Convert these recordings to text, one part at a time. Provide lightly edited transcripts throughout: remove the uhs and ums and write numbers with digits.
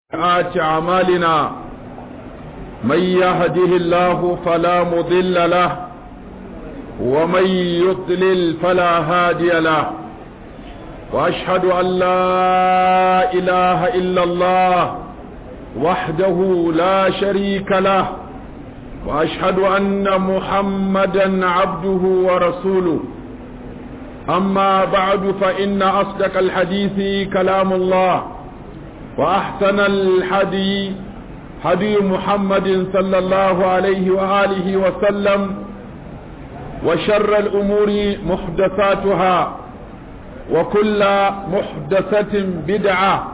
أعمالنا من يهده الله فلا مضل له ومن يضلل فلا هادي له وأشهد أن لا إله إلا الله وحده لا شريك له وأشهد أن محمدا عبده ورسوله أما بعد فإن أصدق الحديث كلام الله وأحسن الحدي هدي محمد صلى الله عليه وآله وسلم وشر الأمور محدثاتها وكل محدثة بدعة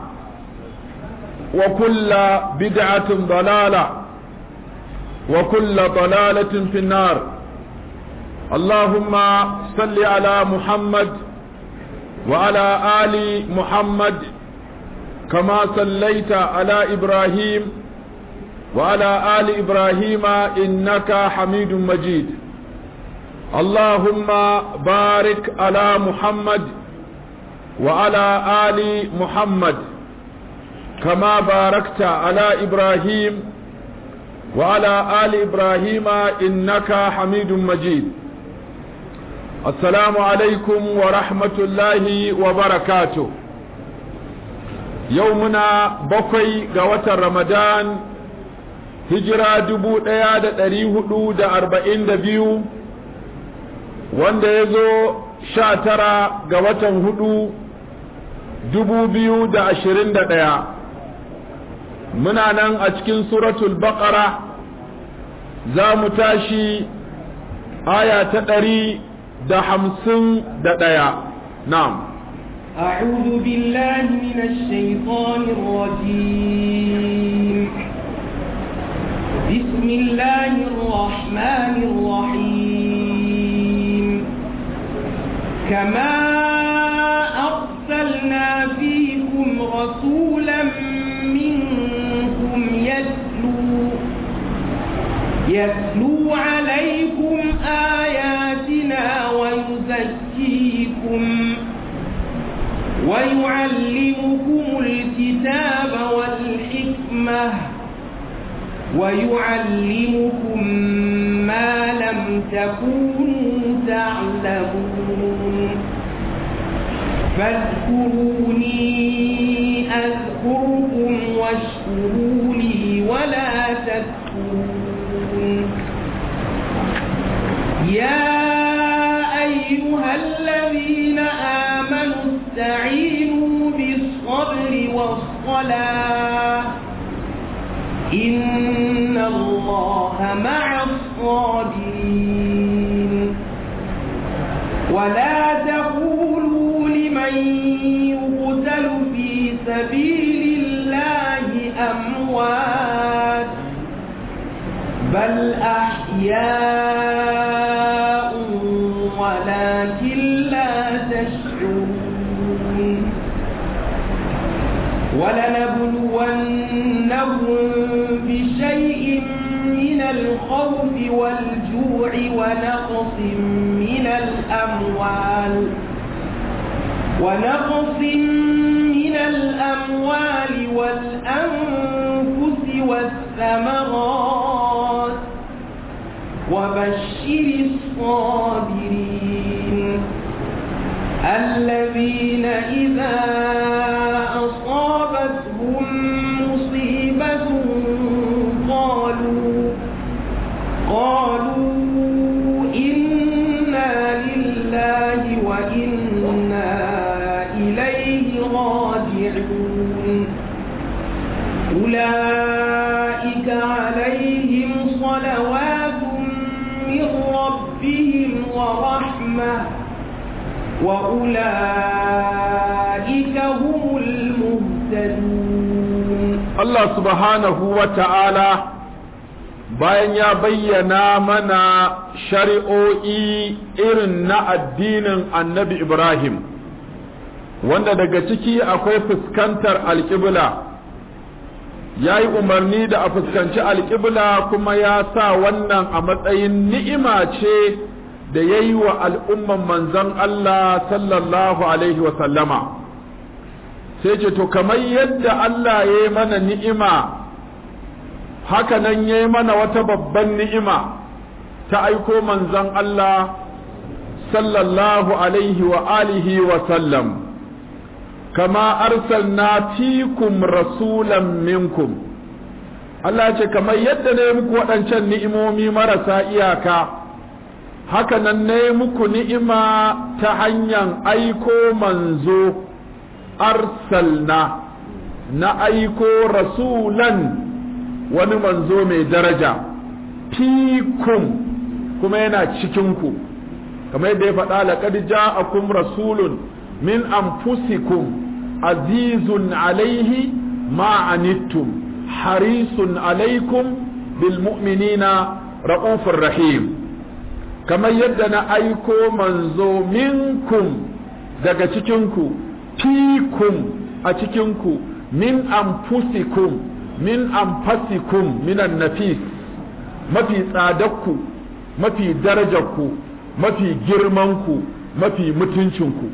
وكل بدعة ضلالة وكل ضلالة في النار. اللهم صل على محمد وعلى آل محمد كما صليت على إبراهيم وعلى آل إبراهيم إنك حميد مجيد. اللهم بارك على محمد وعلى آل محمد كما باركت على إبراهيم وعلى آل إبراهيم إنك حميد مجيد. السلام عليكم ورحمة الله وبركاته. يومنا بقي قوة رمضان هجرة 1442 wanda ya zo 19 ga watan 4 2021 muna nan a cikin suratul baqara za mu tashi aya ta 151. na'am. أعوذ بالله من الشيطان الرجيم. بسم الله الرحمن الرحيم. كما أرسلنا فيكم رسولا منكم يتلو عليكم آياتنا ويزكيكم ويعلمكم الكتاب والحكمة ويعلمكم ما لم تكونوا تعلمون فاذكروني أذكركم واشكروا لي ولا تكفرون. يا أيها الذين آمنوا استعينوا بالصبر والصلاة إن الله مع الصابرين. ولا تقولوا لمن يقتل في سبيل الله أموات بل أحياء ولكن لا تشعرون. ولنبلونهم بشيء من الخوف والجوع ونقص من الأموال والأنفس والثمرات وبشر الصابرين الذين إذا أصابتهم مصيبة قالوا إنا لله وإنا إليه راجعون. أولئك عليهم صلوات من ربهم ورحمة وأولئك هم المهتدون. الله سبحانه وتعالى bayan ya bayyana mana shari'o'i irin na addinin annabi Ibrahim wanda daga ciki akwai fuskantar alƙibla, ya yi umarni da a fuskanci alƙibla kuma ya sa wannan a matsayin ni'ima ce da ya yi wa al'umman manzon Allah sallallahu alaihi wasallama. sai ce to kamar yadda Allah ya yi mana ni'ima haka nan ya yi mana wata babban ni'ima ta aiko manzon Allah sallallahu alaihi wa alihi wa sallam kama arsalna fikum rasulan minkum Allah ce kamar yadda ne muku waɗancan ni'imomi marasa iyaka haka nan ne muku ni'ima ta hanyar aiko manzo arsalna na aiko rasulan wani manzo mai daraja fikum kuma yana cikinku kamar yadda ya faɗa laqad ja'akum rasulun min anfusikum azizun alaihi ma anittum harisun alaikum bil mu'minina ra'ufur rahim kamar yadda na aiko manzo minkum daga cikinku fikum a cikinku min anfusikum min anfasikum minan nafis mafi tsadakku mafi darajarku mafi girmanku mafi mutuncinku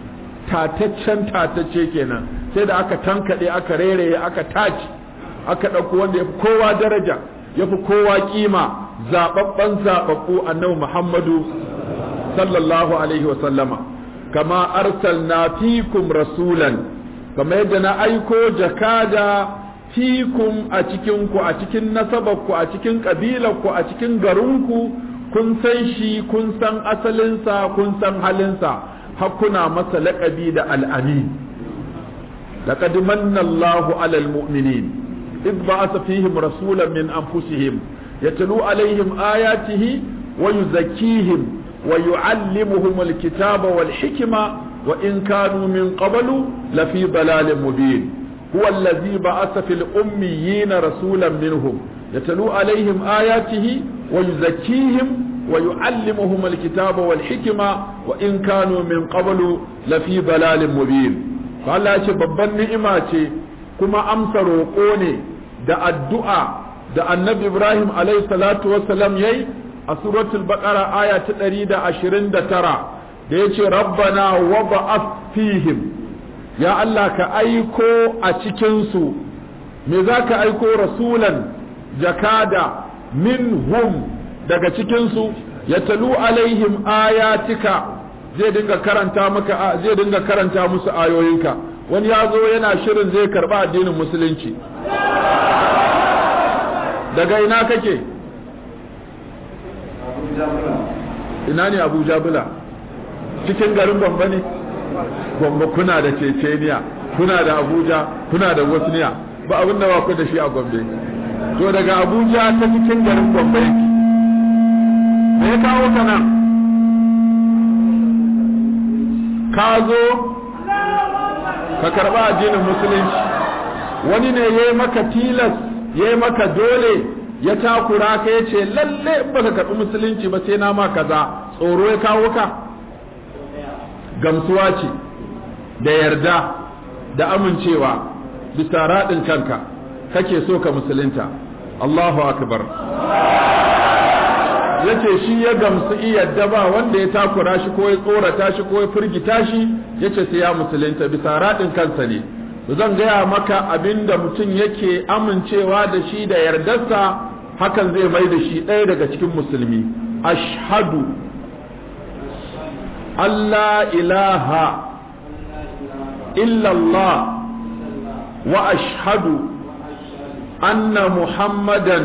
tatacce kenan sai da aka tankaɗe aka rereye aka taci aka ɗauko wanda ya fi kowa daraja ya fi kowa kima zaɓaɓɓen zaɓaɓɓu annabi Muhammadu sallallahu alaihi wa sallama kama arsalna fikum rasulan kama yadda na aiko jakada fikum a cikinku a cikin nasabarku a cikin ƙabilarku a cikin garinku kun san shi kun san asalinsa kun san halinsa hakuna masa laƙabi da al'amin laqad manna Allahu 'alal mu'minin idh ba'atha fihim rasulan min anfusihim yatlu 'alayhim ayatihi wa yuzakkihim wa yu'allimuhum al-kitaba wal hikma wa in kanu min qablu lafi dalalin mubin huwa alladhi ba'atha fil ummiyina rasulan minhum yatlu 'alayhim ayatihi wa yuzakkihim ويعلمهم الكتاب والحكمة وإن كانوا من قبل لفي ضلال مبين قال الله babban ni'ima ce kuma amsa roƙo ne da addu'a da annabi Ibrahim alayhi salatu wassalam yayi a suratul baqara aya ta 129 da yace rabbana wab'ath fihim ya Allah ka aiko a cikin su me zaka aiko rasulan jakada minhum daga cikinsu ya talu alaihim ayatika zai dinga karanta musu ayoyinka wani ya zo yana shirin zai karba addinin musulunci daga ina kake ina ne Abuja bula cikin garin Gombe ne Gombe kuna da Ceceniya kuna da Abuja kuna da Bosniya ba abin da ba ku da shi a Gombe to daga Abuja ta cikin garin Gombe yake me ya kawo ka nan ka zo ka karba addinin musulunci wani ne ya yi maka tilas ya yi maka dole ya takura ka ya ce lalle ba ka karbi musulunci ba sai na ma kaza tsoro ya kawo ka gamsuwa ce da yarda da amincewa bisa raɗin kanka kake so ka musulunta Allahu akbar yace shi ya gamsu iyadda ba wanda ya takura shi ko ya tsorata shi ko ya firgita shi yace sai ya musulunta bisa radin kansa ne zan gaya maka abinda mutum yake amincewa da shi da yardarsa hakan zai mai da shi ɗaya daga cikin musulmi ashhadu alla ilaha illallah wa ashhadu anna muhammadan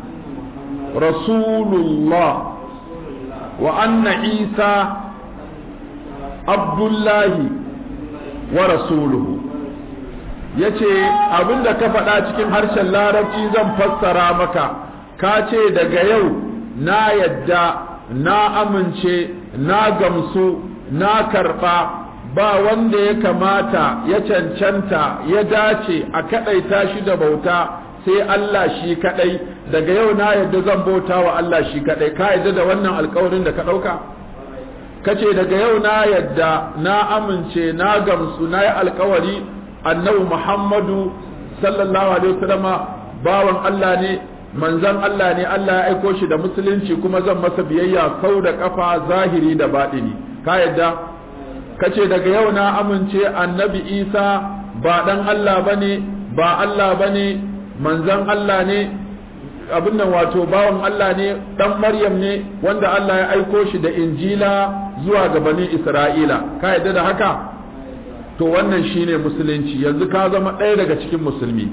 رسول الله وأن عيسى عبد الله ورسوله yace abinda ka faɗa cikin harshen larabci zan fassara maka ka ce daga yau na yadda na amince na gamsu na karɓa ba wanda ya kamata ya cancanta ya dace a kaɗaita shi da bauta sai Allah shi kadai daga yau na yadda zan bauta wa Allah shi kadai ka yadda da wannan alƙawarin da ka ɗauka kace daga yau na yadda na amince na gamsu na yi alƙawari annabi Muhammadu sallallahu alaihi wasallama bawan Allah ne manzon Allah ne Allah ya aiko shi da musulunci kuma zan masa biyayya sau da kafa zahiri da baɗini ka yadda kace daga yau na amince annabi Isa ba dan Allah bane ba Allah bane manzon Allah ne abin nan wato bawan Allah ne dan Maryam ne wanda Allah ya aiko shi da Injila zuwa ga bani Isra'ila ka yadda da haka to wannan shine musulunci yanzu ka zama ɗaya daga cikin musulmi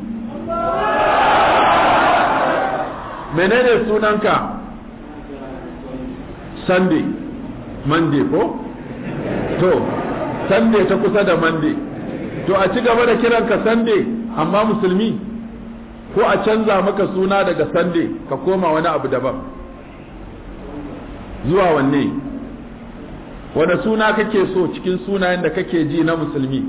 menene sunanka Sunday Monday ko to Sunday ta kusa da Monday to a ci gaba da kiranka Sunday amma musulmi ko a canza maka suna daga Sunday ka koma wani abu daban zuwa wanne wanda suna kake so cikin sunayen da kake ji na musulmi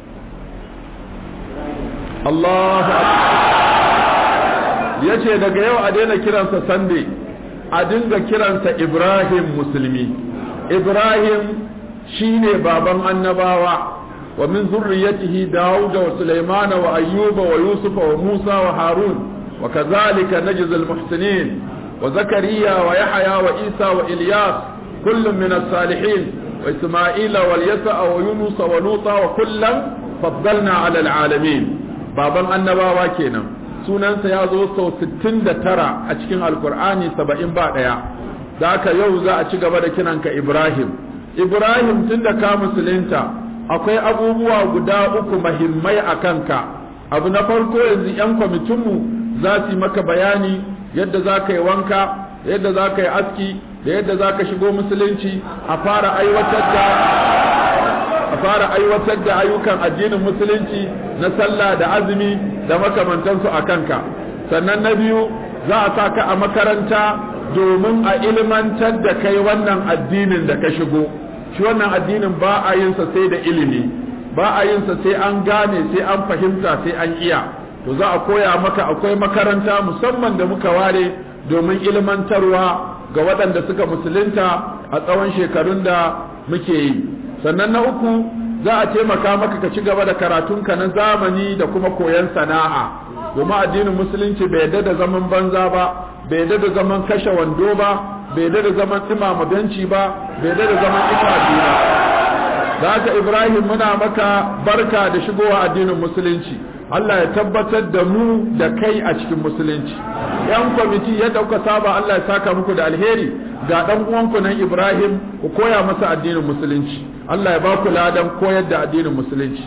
Allahu akbar yace daga yau a daina kiransa Sunday a dinga kiransa Ibrahim musulmi Ibrahim shine baban annabawa wa min zurriyyatihi Dawud wa Sulaiman wa Ayyuba wa Yusuf wa Musa wa Harun wa kadhalika najzi al-muhsinin wa Zakariya wa Yahya wa Isa wa Ilyas kullun min as-salihin wa Isma'ila wa Yasa wa Yunus wa Luta wa kullan faddalna 'ala al-'alamin baban annabawa kenan sunansa ya zo sau 69 a cikin alkur'ani 70 ba daya da haka yau za a ci gaba da kiranka Ibrahim tun da ka musulunta akwai abubuwa guda uku mahimmai a kanka abu na farko yanzu 'yan kwamitinmu za su yi maka bayani yadda za ka yi wanka yadda za ka yi aski da yadda za ka shigo musulunci a fara aiwatar da ayyukan addinin musulunci na sallah da azumi da makamantansu a kanka sannan na biyu za a sa ka a makaranta domin a ilmantar da kai wannan addinin da ka shigo shi wannan addinin ba a yinsa sai da ilimi ba a yinsa sai an gane sai an fahimta sai an iya to za a koya maka akwai makaranta musamman da muka ware domin ilmantarwa ga waɗanda suka musulunta a tsawon shekarun da muke yi sannan na uku za a taimaka maka ka ci gaba da karatunka na zamani da kuma koyon sana'a domin addinin musulunci bai yarda da zaman banza ba bai yarda da zaman kashe wando ba bai yarda da zaman imama benci ba bai yarda da zaman itaci ba da haka Ibrahim muna maka barka da shigowa addinin musulunci Allah ya tabbatar da mu da kai a cikin musulunci yan kwamiti yadda kuka saba Allah ya saka muku da alheri ga dan uwanku nan Ibrahim ku koya masa addinin musulunci Allah ya ba ku ladan koyar da addinin musulunci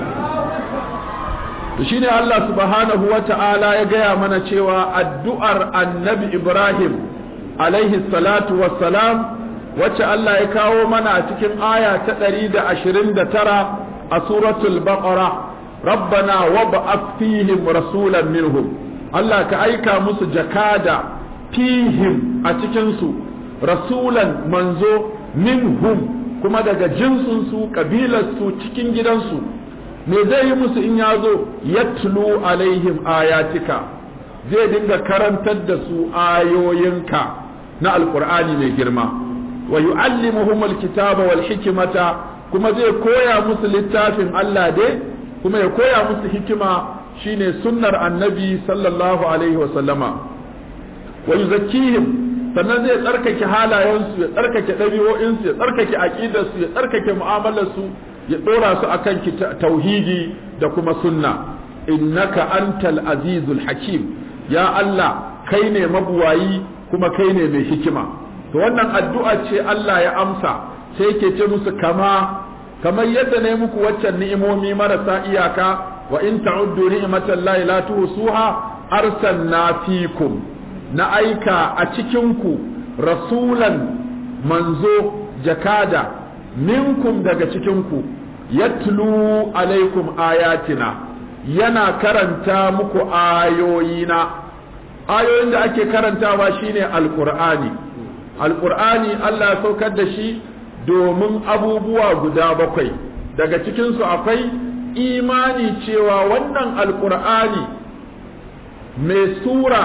shine Allah subhanahu wata'ala ya gaya mana cewa addu'ar annabi Ibrahim alaihi salatu wassalam wacce Allah ya kawo mana a cikin aya ta 129 a suratul baqara rabbana wab'ath fihim rasulan minhum Allah ka aika musu jakada fihim a cikin su rasulan manzo minhum kuma daga jinsin su kabilar su cikin gidansu me zai yi musu in ya zo yatlu alaihim ayatika zai dinga karantar da su ayoyinka na alqur'ani mai girma wa yu'allimuhum alkitaba wal hikmata kuma zai koya musu littafin Allah dai kuma ya koya musu hikima shine sunnar annabi sallallahu alaihi wa sallama wa yuzakkihim sannan zai tsarkake halayensu ya tsarkake ɗabi'o'insu ya tsarkake aqidarsu ya tsarkake mu'amalarsu ya dora su akan tauhidi da kuma sunna innaka antal azizul hakim ya Allah kai ne mabuwayi kuma kai ne mai hikima to wannan addu'a ce Allah ya amsa sai yake ce musu kamar yadda ne muku waccan ni'imomi marasa iyaka wa in ta'uddu ni'matallahi la tuhsuha arsalna fikum na aika a cikin ku rasulan manzo jakada minkum daga cikin ku yatlu alaikum ayatina yana karanta muku ayoyin da ake karantawa shine alqur'ani Allah ya saukar da shi domin abubuwa guda 7 daga cikin su akwai imani cewa wannan alqur'ani mai sura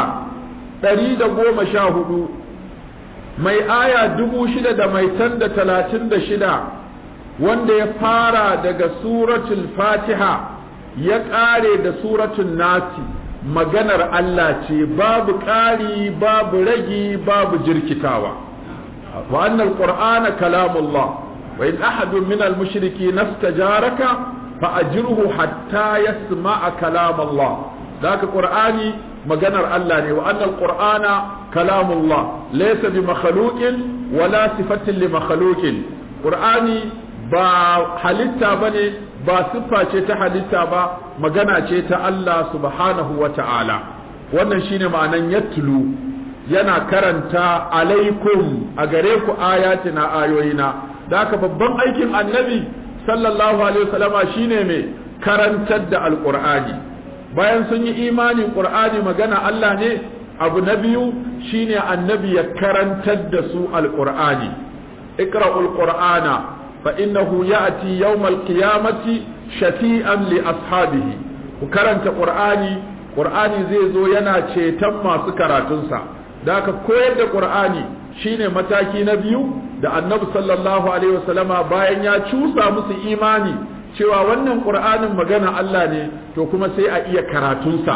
114 mai aya 6,936 wanda ya fara daga suratul fatiha ya ƙare da suratul nasi maganar Allah ce babu ƙari babu ragi babu jirkitawa wa annal qur'ana kalamullah wa in ahadun min al mushriki nastajaraka fa ajirhu hatta yasma'a kalam Allah zaka qur'ani maganar Allah ne wa annal qur'ana kalamullah laysa bi makhluqin wala sifatin li makhluqin qur'ani ba halitta bane ba siffa ce ta halitta ba magana ce ta Allah subhanahu wa ta'ala wannan shine ma'anan yatlu yana karanta alaikum a gare ku ayatina ayoyina da haka babban aikin annabi sallallahu alaihi wasallama shine mai karantar da alqur'ani bayan sun yi imanin qur'ani magana Allah ne abu na biyu shine annabi ya karantar da su alqur'ani iqra'ul qur'ana fa innahu ya'ti yawmal qiyamati shafi'an li ashabihi ku karanta qur'ani zai zo yana ceton masu karatunsa da aka koyar da qur'ani shine mataki na biyu da annabi sallallahu alaihi wasallama bayan ya cusa musu imani cewa wannan qur'anin magana Allah ne to kuma sai a iya karatunsa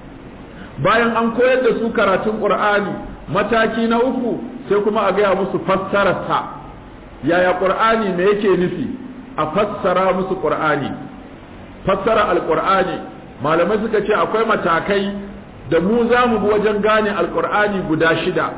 bayan an koyar da su karatun qur'ani mataki na uku sai kuma a gaya musu fassararsa yaya qur'ani me yake nufi a fassara musu qur'ani fassara alqur'ani malamai suka ce akwai matakai da mu za mu bi wajen gane alqur'ani guda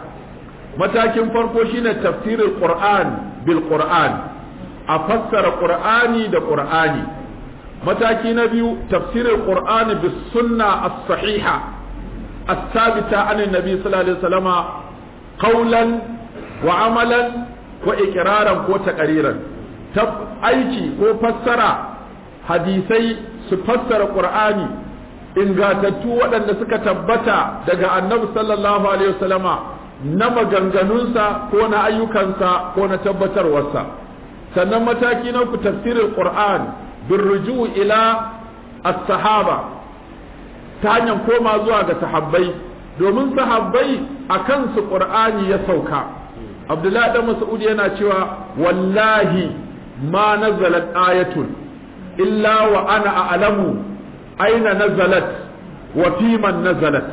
6 matakin farko shine tafsirul qur'an bil qur'an a fassara qur'ani da qur'ani mataki na biyu tafsirul qur'ani bis sunna as-sahiha as-sabita an nabi sallallahu alaihi wasallama qawlan wa amalan wa iqraran ko taqriran aiki ko fassara hadisai su fassara qur'ani ingatattu waɗanda suka tabbata daga annabi sallallahu alaihi wasallama na maganganunsa ko na ayyukansa ko na tabbatarwarsa sannan mataki na ku tafsirin qur'an bin ruju ila as-sahaba ta hanyar koma zuwa ga sahabbai domin sahabbai a kansu qur'ani ya sauka abdullahi dan mas'ud yana cewa wallahi ma nazalat ayatun illa wa ana a'lamu aina nazalat wa fi man nazalat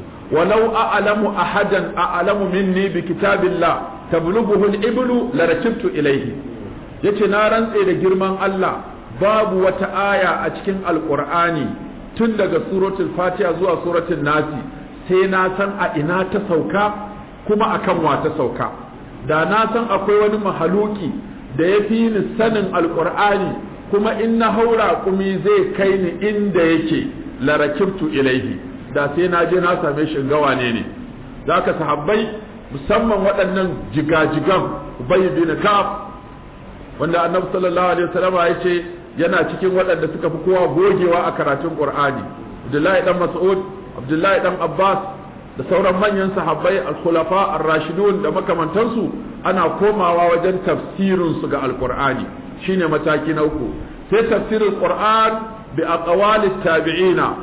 ولو أعلم أحدا أعلم مني بكتاب الله تبلغه الإبل لركبت إليه yace na rantse da girman Allah babu wata aya a cikin alqur'ani tun daga suratul fatiha zuwa suratul nasi sai na san a ina ta sauka kuma akan wa ta sauka da na san akwai wani mahaluki da ya fi ni sanin alqur'ani kuma in na haura kumi zai kai ni inda yake la rakibtu ilaihi da sai na je na same shi gawa ne zaka sahabbai musamman waɗannan jigajigan Ubay bin Ka'ab wanda Annabi sallallahu alaihi wasallam ya ce yana cikin waɗanda suka fi kowa gogewa a karatun Qur'ani Abdullahi dan Mas'ud Abdullahi dan Abbas da sauran manyan sahabbai al-khulafa ar-rashidun da makamantansu ana komawa wajen tafsirin su ga al-Qur'ani shine mataki na uku sai tafsirul Qur'an bi aqwalit tabi'ina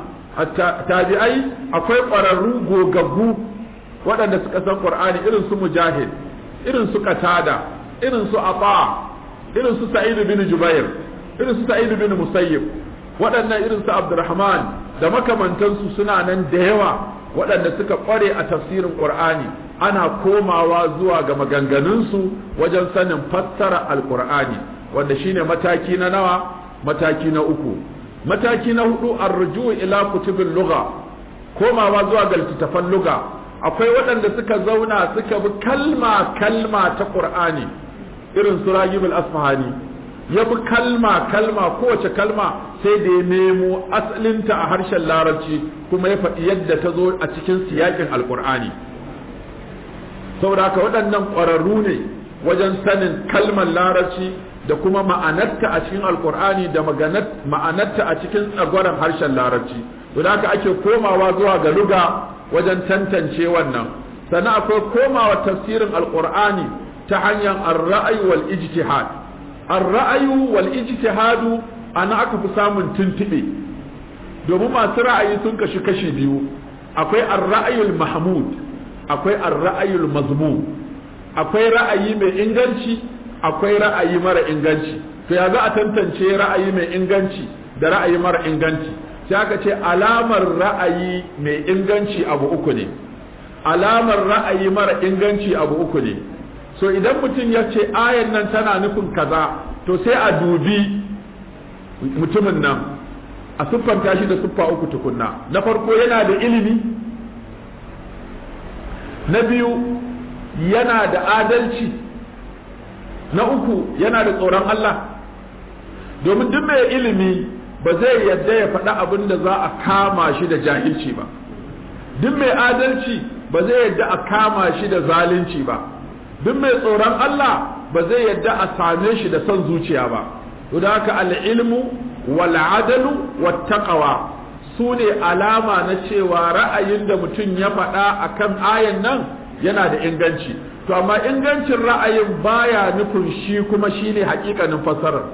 tabi'ai akwai ƙwararru gogaggu waɗanda suka san Qur'ani irin su Mujahid irin su Qatada irin su Ata irin su Sa'id bin Jubair irin su Sa'id bin Musayyib waɗannan irin su Abdurrahman da makamantansu suna nan da yawa waɗanda suka ƙware a tafsirin Qur'ani ana komawa zuwa ga maganganunsu wajen sanin fassara al-Qur'ani wanda shine mataki na nawa mataki na uku mataki na hudu arruju ila kutubin lugha komawa zuwa ga littattafan lugha akwai waɗanda suka zauna suka bi kalma ta Qur'ani irin su Ragib al-Asfahani ya bi kalma kowace kalma sai da ya nemo asalinta a harshen Larabci kuma ya faɗi yadda ta zo a cikin siyakin Al-Qur'ani saboda haka waɗannan ƙwararru ne wajen sanin kalmar Larabci da kuma ma'anarta a cikin alkur'ani da ma'anarta a cikin tsagwaron harshen larabci don haka ake komawa zuwa ga luga wajen tantance wannan sannan akwai komawa tafsirin alkur'ani ta hanyar ar-ra'ayi wal ijtihad ar-ra'ayu wal ijtihadu ana aka fi samun tuntube domin masu ra'ayi sun kashi biyu akwai ar-ra'ayul mahmud akwai ar-ra'ayul mazmum akwai ra'ayi mai inganci akwai ra'ayi mara inganci to ya za a tantance ra'ayi mai inganci da ra'ayi mara inganci sai aka ce alamar ra'ayi mai inganci abu uku ne alamar ra'ayi mara inganci abu uku ne so idan mutum ya ce ayan nan tana nufin kaza to sai a dubi mutumin nan a siffanta shi da siffa uku tukunna. Na farko yana da ilimi, na biyu yana da adalci, na uku yana da tsoron Allah. Domin duk mai ilimi ba zai yadda ya faɗa abin da za a kama shi da jahilci ba, duk mai adalci ba zai yadda a kama shi da zalunci ba, duk mai tsoron Allah ba zai yadda a same shi da son zuciya ba. to da haka al-ilmu wal adalu wat taqwa sune alama na cewa ra'ayin da mutum ya faɗa akan ayan nan yana da inganci. to amma ingancin ra'ayin baya nufin shi kuma shine hakikanin fassarar,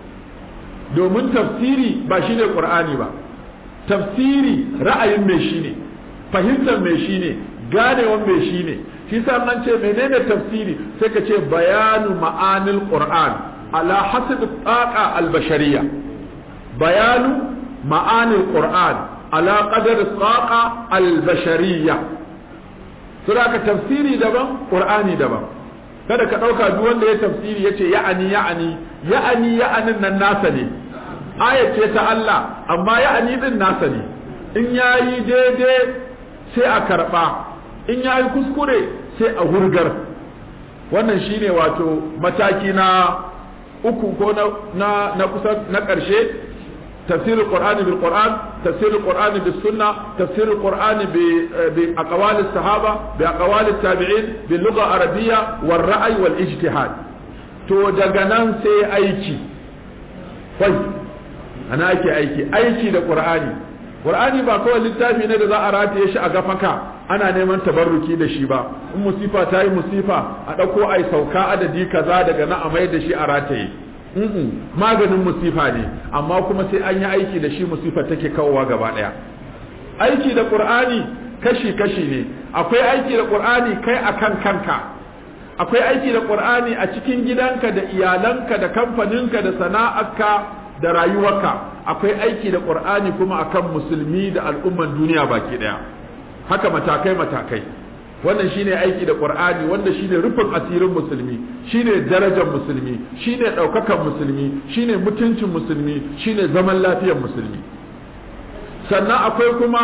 domin tafsiri ba shine qur'ani ba. tafsiri ra'ayin mai shine, fahimtar mai shine, ganewan mai shine. shi sa nan ce menene tafsiri sai ka ce bayanu ma'anil qur'an ala hasab taqa al-bashariyya, bayanu ma'anil qur'an ala qadar taqa al-bashariyya. to da ka tafsiri daban qur'ani daban. kada ka dauka duk wanda ya tafsiri yace ya'anin nan nasa ne, aya ce ta Allah amma ya'ani din nasa ne. in yayi daidai sai a karba, in yayi kuskure sai a hurgar. wannan shine wato mataki na uku ko na kusa na ƙarshe. tafsir al-qur'ani bil qur'an, tafsir al-qur'ani bis sunna, tafsir al-qur'ani bi aqwal as-sahaba, bi aqwal at-tabi'in, bil lugha arabiyya wal ra'y wal ijtihad. to daga nan sai aiki. kai ana aiki da qur'ani. qur'ani ba kawai littafi ne da za a rataye shi a gafaka ana neman tabarruki da shi ba. in musifa ta yi musifa a ɗauko ai sauka adadi kaza daga na a mai da shi a rataye. maganin musifa ne, amma kuma sai an yi aiki da shi musifa take kawowa gaba ɗaya. aiki da qur'ani kashi ne. akwai aiki da qur'ani kai akan kanka, akwai aiki da qur'ani a cikin gidanka da iyalanka da kamfaninka da sana'arka da rayuwarka. akwai aiki da qur'ani kuma akan musulmi da al'umman duniya baki daya. haka matakai. wannan shine aiki da qur'ani, wanda shine rufin asirin musulmi, shine darajar musulmi, shine daukakan musulmi, shine mutuncin musulmi, shine zaman lafiyar musulmi. sannan akwai kuma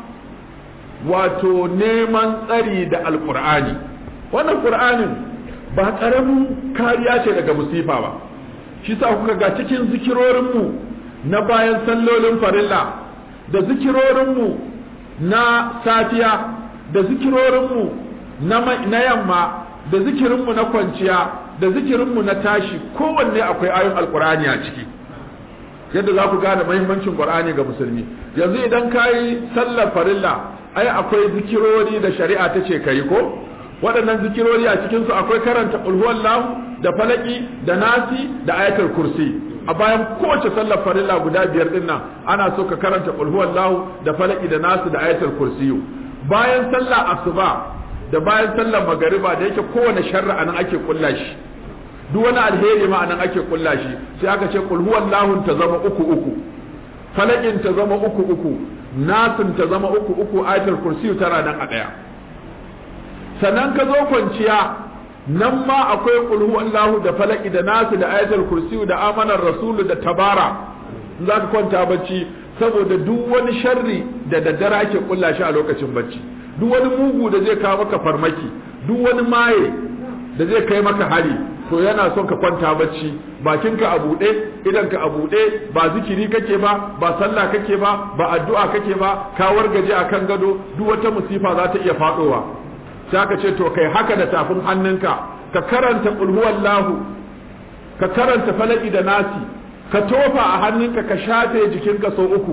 wato neman tsari da alqur'ani. wannan qur'anin ba karamin kariya ce daga musifa ba. shi sa kuka ga cikin zikirorinmu na bayan sallolin farilla da zikirorinmu na safiya da zikirorinmu na yamma da zikirinmu na kwanciya da zikirinmu na tashi, kowanne akwai ayoyin alkur'ani a ciki, yadda za ku gane mahimmancin qur'ani ga musulmi. yanzu idan ka yi sallar farilla ai akwai zikirori da shari'a ta ce ka yi ko? waɗannan zikirori a cikinsu akwai karanta qul huwallahu da falaki da nasi da ayatul kursi. a bayan kowace sallar farilla guda 5 din nan ana so ka karanta qul huwallahu da falaki da nasi da ayatul kursi. bayan sallar asuba da bayan sallar magariba da yake kowane sharri anan ake kulla shi, duk wani alheri ma anan ake kulla shi, sai aka ce qul huwallahu ta zama 3 falakin ta zama 3 nasin ta zama 3 ayatul kursi tana nan a daya. sannan ka zo kwanciya nan ma akwai qul huwallahu da falaki da nasu da ayatul kursi da amanar rasulu da tabara. in zaka kwanta bacci, saboda duk wani sharri da daddare ake kulla shi a lokacin bacci, duk wani mugu da zai kawo maka farmaki, duk wani maye da zai kai maka hari, to yana son ka kwanta bacci bakinka a buɗe, idanka a buɗe, ba zikiri kake ba sallah kake ba addu'a kake ba, ka wargaje akan gado, duk wata musifa za ta iya faɗowa. sai aka ce to kai haka da tafin hannunka, ka karanta qul huwallahu, ka karanta falaki da nasi, ka tofa a hannunka, ka shafe jikinka sau 3,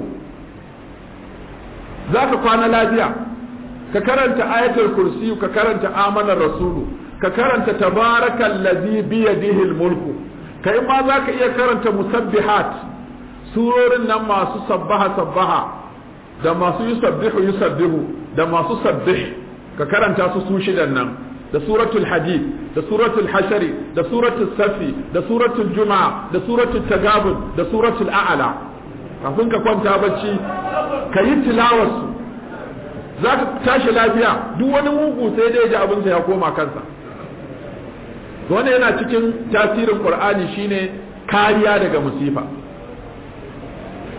zaka kwana lafiya. ka karanta ayatul kursi, ka karanta amanar rasulu, ka karanta tabarakallazi bi yadihi almulku. kai ma zaka iya karanta musabbihat, surorin nan masu sabbaha da masu yusabbihu da masu sabbih, ka karanta su shidan nan, da suratul hadid da suratul hashari da suratul safi da suratul juma'a da suratul tagabun da suratul a'la. kafin ka kwanta bacci ka yi tilawarsu, za ka tashi lafiya. duk wani mugu sai dai ji abinsa ya koma kansa. wannan yana cikin tasirin qur'ani, shine kariya daga musifa.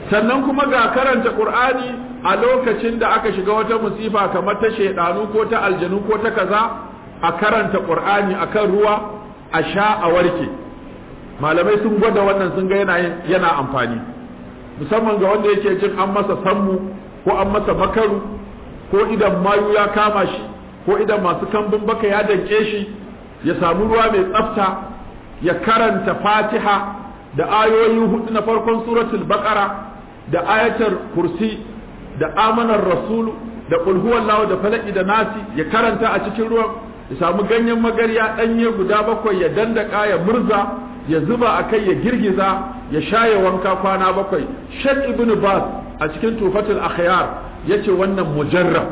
sannan kuma ga karanta Qur'ani a lokacin da aka shiga wata musifa kamar ta shedanu ko ta aljanu ko ta kaza a karanta Qur'ani akan ruwa a sha a warke. Malamai sun gwada wannan sun ga yana amfani, musamman ga wanda yake jin an masa sammu ko an masa makaru ko idan mayu ya kama shi ko idan masu kambun baka ya danke shi, ya samu ruwa mai tsafta ya karanta Fatiha da ayoyi 4 na farkon suratul Baqara da ayatul Kursi da amanar Rasulu da qul huwallahu da falaki da nasi ya karanta a cikin ruwan, ya samu ganyen magarya danye guda 7 ya dandaka ya murza ya zuba a kai ya girgiza ya shaye wanka kwana 7. Sheikh Ibn Baz a cikin Tufatul Akhyar yace wannan mujarrab,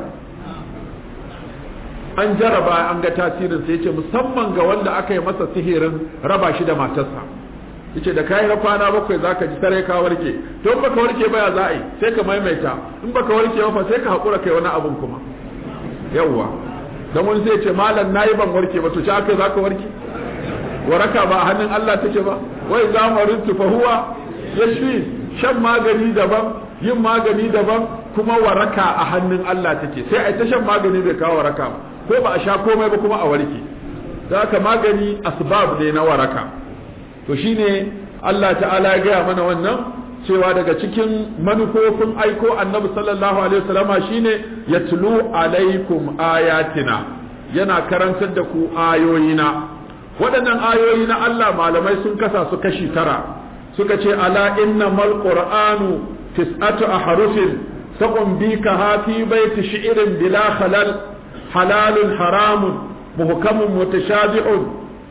an jaraba an ga tasirin sa, yace musamman ga wanda aka yi masa sihirin raba shi da matarsa. Yace da kai na kwana 7 zaka ji tare ka warke, to in baka warke ba ya za'i sai ka maimaita, in baka warke ba fa sai ka hakura kai wani abun kuma. Yawwa dan wani sai yace malam nayi ban warke ba, to ci aka zaka warke? Waraka ba a hannun Allah take ba. Wai za mu rintu fa huwa yashfi, shan magani daban yin magani daban, kuma waraka a hannun Allah take. Sai ai ta shan magani bai kawo waraka ba, ko ba a sha komai ba kuma a warke. Da haka magani asbab ne na waraka. To shine Allah ta'ala ya gaya mana wannan cewa daga cikin manufofin aiko annabi sallallahu alaihi wasallama shine yatlu alaikum ayatina, yana karantar da ku ayoyina. Waɗannan ayoyi na Allah malamai sun kasa su kashi 9, suka ce ala innamal qur'anu tis'atu ahrufin saqum bika fi baiti shi'rin bila khalal halalun haramun muhkamun mutashabi'un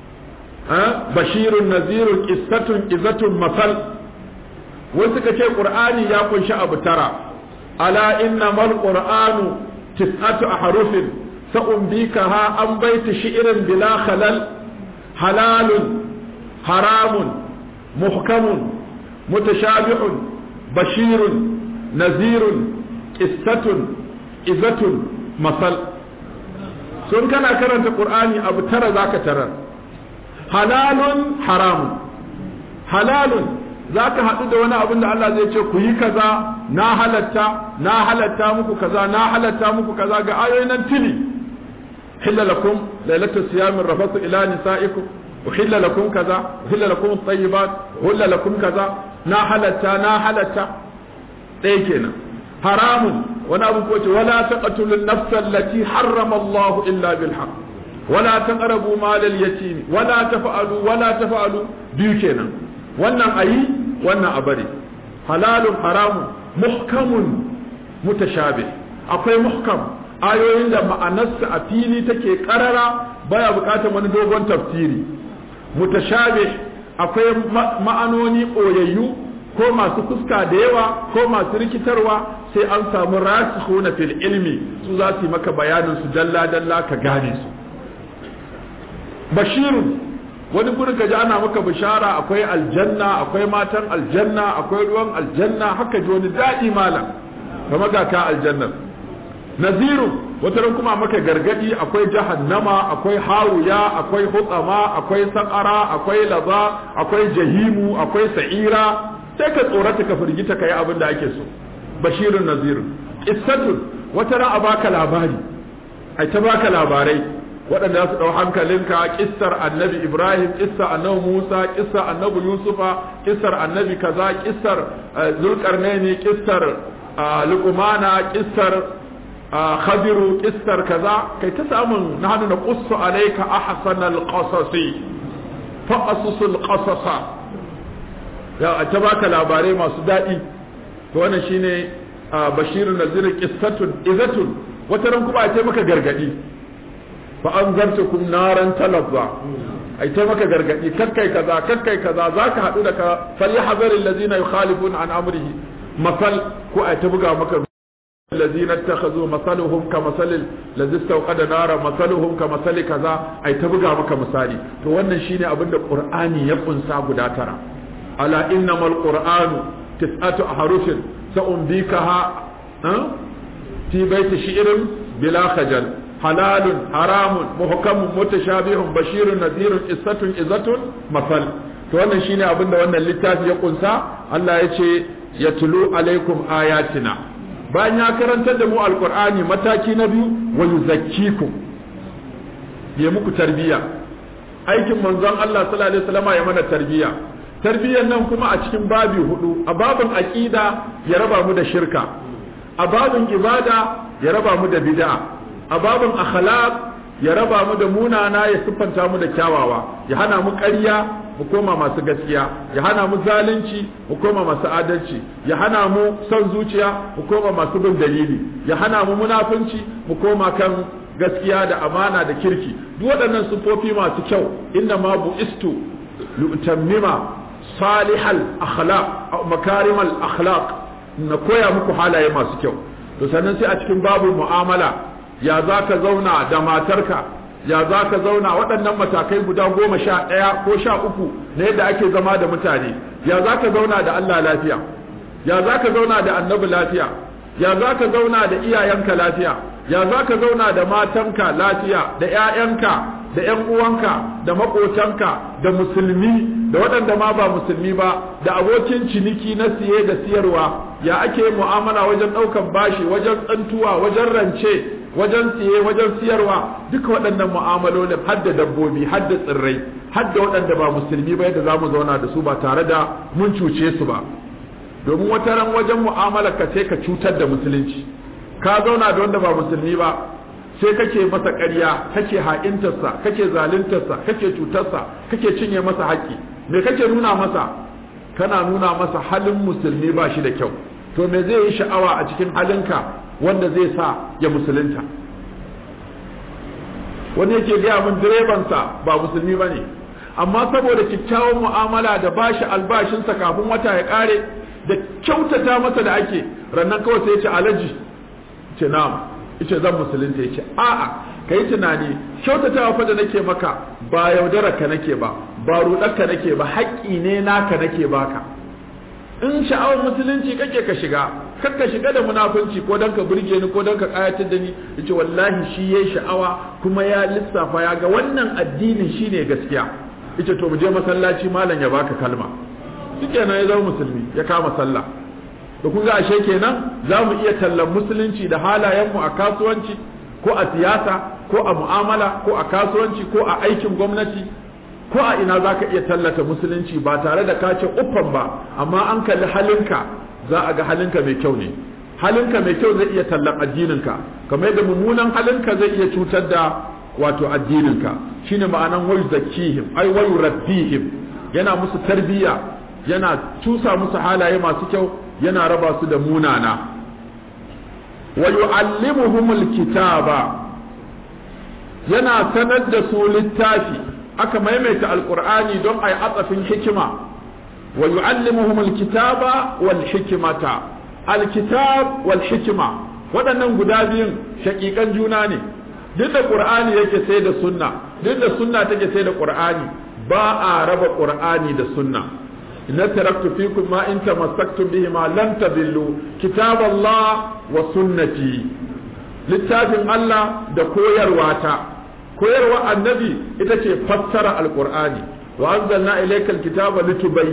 bashirun nazirun qissatun izatun masal. Wai suka ce qur'ani ya kunshi abu 9. Ala innamal qur'anu tis'atu ahrufin saqum bika an baiti shi'rin bila khalal halalun haramun muhkamun mutashabihun bashirun nazirun qissatun izatun masal. Sun kana karanta Qur'ani abu 9 zaka tarar. Halalun haramun. Halalun zaka haɗu da wani abin da Allah zai ce ku yi kaza, na halatta muku kaza, na halatta muku kaza, ga ayoyin nan tili. حل لكم ليلة الصيام الرفث إلى نسائكم وحل لكم كذا وحل لكم الطيبات وحل لكم كذا نا حلتا لكن حرام ولا تقتلوا النفس التي حرم الله إلا بالحق ولا تقربوا مال اليتيم ولا تفعلوا بيكنا wannan ayi wannan abari. Halalun haramun muhkamun mutashabih, akwai muhkam ayoyin da ma'anarsa a fili take karara baya bukatar wani dogon tafsiri. Mutashabih akwai ma'anoni koyayyu ko masu fuska da yawa ko masu rikitarwa, sai an samu rasikhuna fil ilmi su za su yi maka bayanin su dalla dalla ka gane su. Bashirun wani gurin ka ji ana maka bishara, akwai aljanna, akwai matan aljanna, akwai ruwan aljanna, haka ji wani daɗi malam kama ga ka aljanna. Naziru wata ran kuma maka gargadi, akwai jahannama, akwai hawuya, akwai hutsama, akwai sakara, akwai laza, akwai jahimu, akwai sa'ira, sai ka tsorata ka firgita kai abin da ake so. Bashirun nazirun. Qissatun wata ran a baka labari, ai ta baka labarai waɗanda su ɗau hankalinka, kissar annabi Ibrahim, kissar annabi Musa, kissar annabi Yusufa, kissar annabi kaza, kissar Zulkarnaini, kissar Luqmana, kissar Khadiru, kissar kaza, kai ta samun nahnu naqussu alayka ahsanal qasasi faqasul qasasa, ya ta baka labarai masu daɗi. To wannan shine bashirun nazirun qissatun izatun. Wata ran kuma ai maka gargadi, fa anzartukum naran talazza, ai ta maka gargadi kakkai kaza zaka hadu da ka falyahzar allazina yukhalifuna an amrihi masal, ko ai ta buga maka الذين اتخذوا مثلهم كمثل الذي استوقد نارا مثلهم كمثل كذا ai ta buga maka misali. To wannan shine abinda Qur'ani ya kunsa guda 9. Ala innamal qur'anu tis'atu ahrufin sa'umbikaha fi baiti shi'rin bila khajal halalun haramun muhkamun mutashabihun bashirun nadhirun qissatun izatun masal. To wannan shine abinda wannan littafi ya kunsa. Allah ya ce yatlu alaikum ayatina bayan ya karantar da mu alqur'ani mataki na biyu wa yuzakkikum ya muku tarbiya aikin manzon Allah sallallahu alaihi wasallam ya mana tarbiya tarbiyyar nan kuma a cikin babi hudu a babin aqida ya raba mu da shirka a babin ibada ya raba mu da bid'a a babin akhlaq ya raba mu da munana ya siffanta mu da kyawawa ya hana mu ƙarya mu koma masu gaskiya ya hana mu zalunci mu koma masu adalci ya hana mu son zuciya mu koma masu bin dalili ya hana mu munafunci mu koma kan gaskiya da amana da kirki duk waɗannan sufofi masu kyau inna ma bu'istu li'tammima salihal akhlaq makarimal akhlaq na koya muku halaye masu kyau to sannan sai a cikin babu mu'amala ya zaka zauna da matarka ya zaka zauna waɗannan matakai guda 11 ko 13 na yadda ake zama da mutane ya zaka zauna da Allah lafiya ya zaka zauna da annabi lafiya ya zaka zauna da iyayenka lafiya ya zaka zauna da matanka lafiya da ƴaƴanka da ƴan uwanka da maƙotanka da musulmi da waɗanda ma ba musulmi ba da abokin ciniki na siye da siyarwa ya ake mu'amala wajen ɗaukan bashi wajen tsantuwa wajen rance wajen siye wajen siyarwa duka waɗannan mu'amalolin har da dabbobi har da tsirrai har da waɗanda ba musulmi ba yadda za mu zauna da su ba tare da mun cuce su ba domin wata ran wajen mu'amala ka sai ka cutar da musulunci ka zauna da wanda ba musulmi ba sai kake masa ƙarya kake ha'intarsa kake zaluntarsa kake cutarsa kake cinye masa haƙƙi me kake nuna masa kana nuna masa halin musulmi ba shi da kyau to me zai yi sha'awa a cikin halinka wanda zai sa ya musulunta wani yake gaya min direbansa ba musulmi ba ne amma saboda kyakkyawan mu'amala da bashi albashinsa kafin wata ya ƙare da kyautata masa da ake rannan kawai sai ya ce alaji ce na'am ita zan musulunta yace a'a kai tunani kyautatawa fa da nake maka ba yaudara ka nake ba ba rudar ka nake ba haƙƙi ne naka nake baka in sha'awar musulunci kake ka shiga kar ka shiga da munafunci ko dan ka burge ni ko dan ka kayatar da ni yace wallahi shi yayi sha'awa kuma ya lissafa ya ga wannan addinin shine gaskiya yace to mu je masallaci malam ya baka kalma shikenan ya zama musulmi ya kama sallah da kun ga ashe kenan za mu iya tallan musulunci da halayenmu a kasuwanci ko a siyasa ko a mu'amala ko a kasuwanci ko a aikin gwamnati ko a ina za ka iya tallata musulunci ba tare da kace uffan ba amma an kalli halinka za a ga halinka mai kyau ne halinka mai kyau zai iya tallan addininka kamar yadda mummunan halinka zai iya cutar da wato addininka shine ma'anan wayu zakihim ai wayu rabbihim yana musu tarbiyya yana cusa musu halaye masu kyau yana raba su da munana wa yu'allimuhumul kitaba yana sanar da su littafi aka maimaita alqur'ani don ai atsafin hikima wa yu'allimuhumul kitaba wal hikmata alkitab wal hikma waɗannan guda biyun shaƙiƙan juna ne duk da qur'ani yake sai da sunna duk da sunna take sai da qur'ani ba a raba qur'ani da sunna إن تركت فيكم ما إن تمسكتم بهما لن تضلوا كتاب الله وسنتي littafin Allah da koyarwata koyarwa annabi ita ce fassara alqur'ani wa anzalna ilayka alkitaba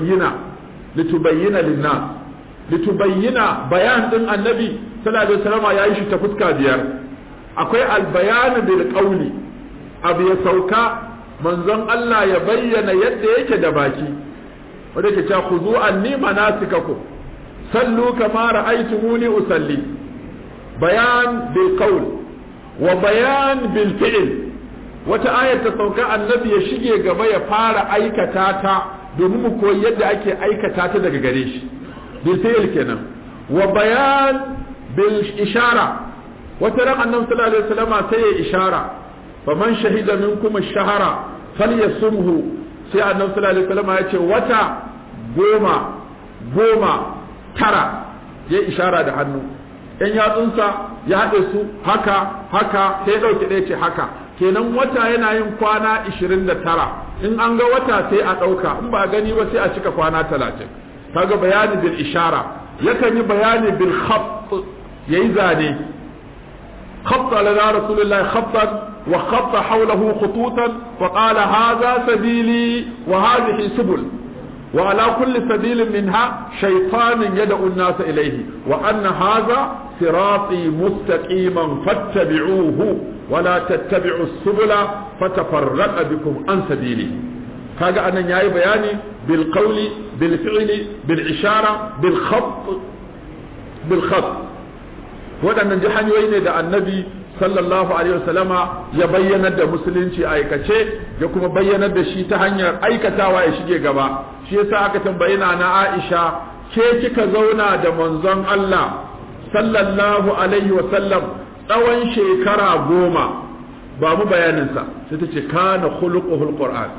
litubayyana linnas litubayyana bayan din annabi sallallahu alaihi wasallam yayi shi ta fuska biyar akwai albayan bil qawli abu ya sauka manzon Allah ya bayyana yadda yake da baki wanda ke cewa khuzu anni manasikakum sallu kama ra'aytumuni usalli bayan bil qawl wa bayan bil fi'l wata ayat ta sauka annabi ya shige gaba ya fara aikata ta domin mu koyi yadda ake aikata ta daga gare shi bil fi'l kenan wa bayan bil ishara wata ran annabi sallallahu alaihi wasallam sai ya ishara faman shahida minkum ash-shahra falyasumhu sai annabi sallallahu alaihi wasallam ya ce wata goma tara ya ishara da hannu ɗan yatsunsa ya haɗe su haka sai ya ɗauki ɗaya ce haka kenan wata yana yin kwana 29 in an ga wata sai a ɗauka in ba a gani ba sai a cika kwana 30 kaga bayani bil ishara yakan yi bayani bil khatt yayi zane khatta lana rasulullahi khattan wa khatta hawlahu khututan wa qala hadha sabili wa hadhihi subul wa ala kulli sabilin minha shaytanun yad'u an-nasa ilayhi wa anna hadha sirati mustaqiman fattabi'uhu wa la tattabi'u as-subula fatafarraqa bikum an sabili. kaga anan yayi bayani bil qawli bil fi'li bil ishara bil khat waɗannan ji hanyoyi ne da annabi sallallahu alaihi wasallama ya bayyanar da musulunci a aikace ya kuma bayyanar da shi ta hanyar aikatawa ya shige gaba. shi yasa aka tambayi na Aisha, ke kika zauna da manzon Allah sallallahu alaihi wasallam tsawon shekara 10 ba mu bayaninsa sai ta ce kana khuluquhul qur'an.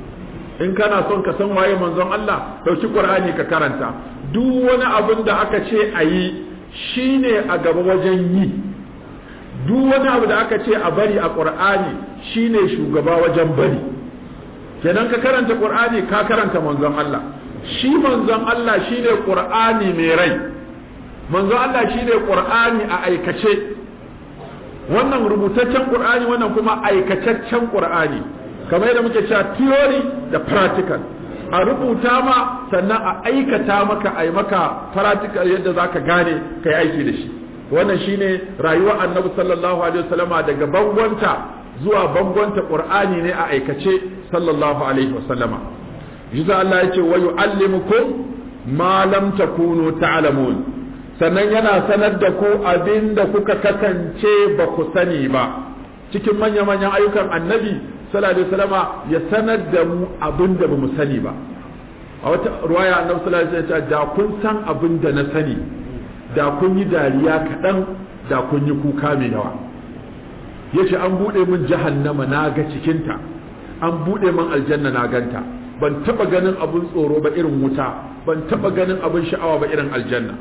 in kana son ka san waye manzon Allah dauki qur'ani ka karanta. duk wani abin da aka ce ayi shine a gaba wajen yi, duk wani abu da aka ce a bari a qur'ani shine shugaba wajen bari. kenan ka karanta qur'ani ka karanta manzon Allah. shi manzon Allah shine qur'ani mai rai, manzon Allah shine qur'ani a aikace. wannan rubutaccen qur'ani, wannan kuma aikacaccen qur'ani, kamar yadda muke cewa theory da practical. a rubuta ma sannan a aikata maka a yi maka practical yadda zaka gane kai aiki da shi. wannan shine rayuwar annabi sallallahu alaihi wasallama daga bangonta zuwa bangonta qur'ani ne a aikace sallallahu alaihi wasallama. jiza Allah yace wa yu'allimukum ma lam takunu ta'lamun, sannan yana sanar da ku abinda kuka kasance ba ku sani ba. cikin manya-manyan ayyukan annabi sallallahu alaihi wasallama ya sanar da mu abinda ba mu sani ba. a wata ruwaya annabi sallallahu alaihi wasallam da kun san abinda na sani da kun yi dariya kaɗan, da kun yi kuka mai yawa. yace an buɗe min jahannama na ga cikinta, an buɗe min aljanna na ganta. ban taɓa ganin abin tsoro ba irin wuta, ban taɓa ganin abin sha'awa ba irin aljanna.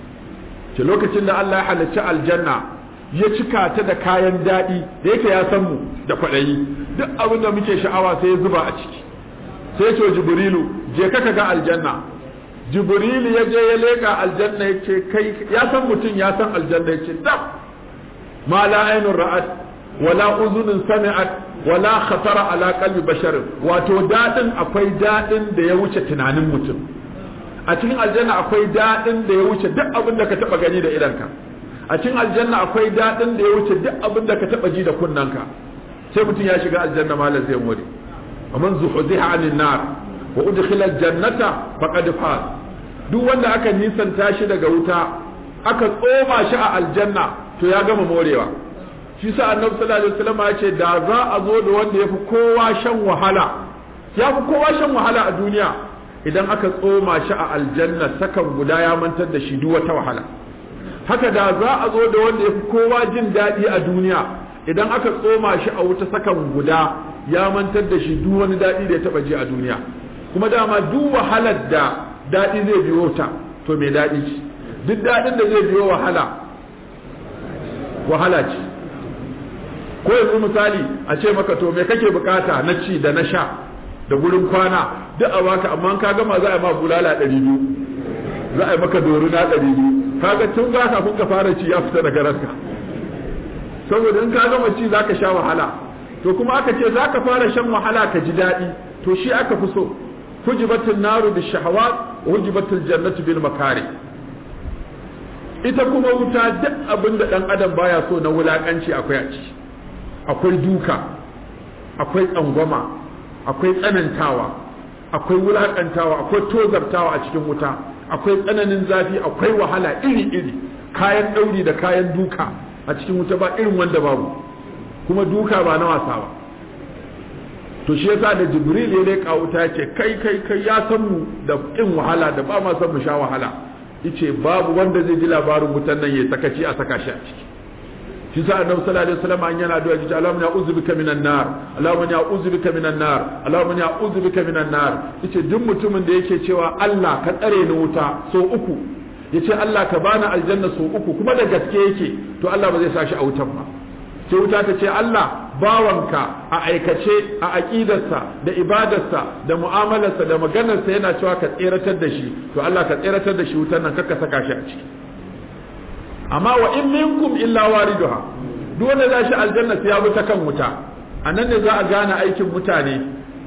ce lokacin da Allah ya halarci aljanna ya cika ta da kayan daɗi da yake ya san mu da kwaɗayi, duk abin da muke sha'awa sai ya zuba a ciki. sai ya ce Jibrilu je ka ga aljanna. Jibrilu ya je ya leƙa aljanna ya ce kai, ya san mutum ya san aljanna ya ce dab ma la ainun ra'at wala uzunin sami'at wala khatara ala qalbi bashar. wato dadin akwai dadin da ya wuce tunanin mutum. a cikin aljanna akwai dadin da ya wuce duk abin da ka taba gani da idanka. a cikin aljanna akwai dadin da ya wuce duk abin da ka taba ji da kunnanka. sai mutum ya shiga aljanna malam zai more. man zuhziha 'anil nar wa udkhila aljannata faqad faz. duk wanda aka nisanta shi daga wuta aka tsoma shi a aljanna to ya gama morewa. shi sa annabi sallallahu alaihi wasallam ya ce da za a zo da wanda yafi kowa shan wahala, yafi kowa shan wahala a duniya, idan aka tsoma shi a aljanna sakan guda ya mantar da shi duk wata wahala. haka da za a zo da wanda yafi kowa jin daɗi a duniya, idan aka tsoma shi a wuta sakan guda ya mantar da shi duk wani daɗi da ya taɓa ji a duniya. kuma dama duk wahalar da daɗi zai biyo ta to mai daɗi ce. duk daɗin da zai biyo wahala ce. ko yanzu misali a ce maka to me kake bukata na ci da na sha da gurin kwana duk a baka, amma ka gama za a yi ma bulala 200, za a yi maka doruna 200. kaga tun za kafin ka fara ci ya fita daga ranka, saboda in ka gama ci za ka sha wahala. to kuma aka ce za ka fara shan wahala ka ji daɗi, to shi aka fi so. hujibatul naru bis shahawat wa hujibatul jannatu bil makari. ita kuma wuta duk abin da dan adam baya so na wulakanci akwai a ciki. akwai duka, akwai tsangwama, akwai tsanantawa, akwai wulakantawa, akwai tozartawa a cikin wuta, akwai tsananin zafi, akwai wahala iri-iri, kayan ɗauri da kayan duka a cikin wuta ba irin wanda babu, kuma duka ba na wasa ba. to shi yasa da Jibril ya leƙa wuta ce kai ya san mu da ƙin wahala da ba ma san mu sha wahala. yace babu wanda zai ji labarin wutan nan ya sakaci a saka shi a ciki. shi sa annabi sallallahu alaihi wasallam an yana addu'a yace Allahumma ya'udhu bika minan nar, Allahumma ya'udhu bika minan nar, Allahumma ya'udhu bika minan nar. yace duk mutumin da yake cewa Allah ka tsare ni wuta so uku, yace Allah ka bani aljanna so uku, kuma da gaske yake, to Allah ba zai sa shi a wutan ba. sai wuta ta ce Allah bawanka a aikace a aqidarsa da ibadarsa da mu'amalarsa da maganarsa yana cewa ka tseratar da shi, to Allah ka tseratar da shi wutan nan kakka saka shi a ciki. amma wa in minkum illa wariduha, duk wanda za shi aljanna sai ya bi ta kan wuta. anan ne za a gane aikin mutane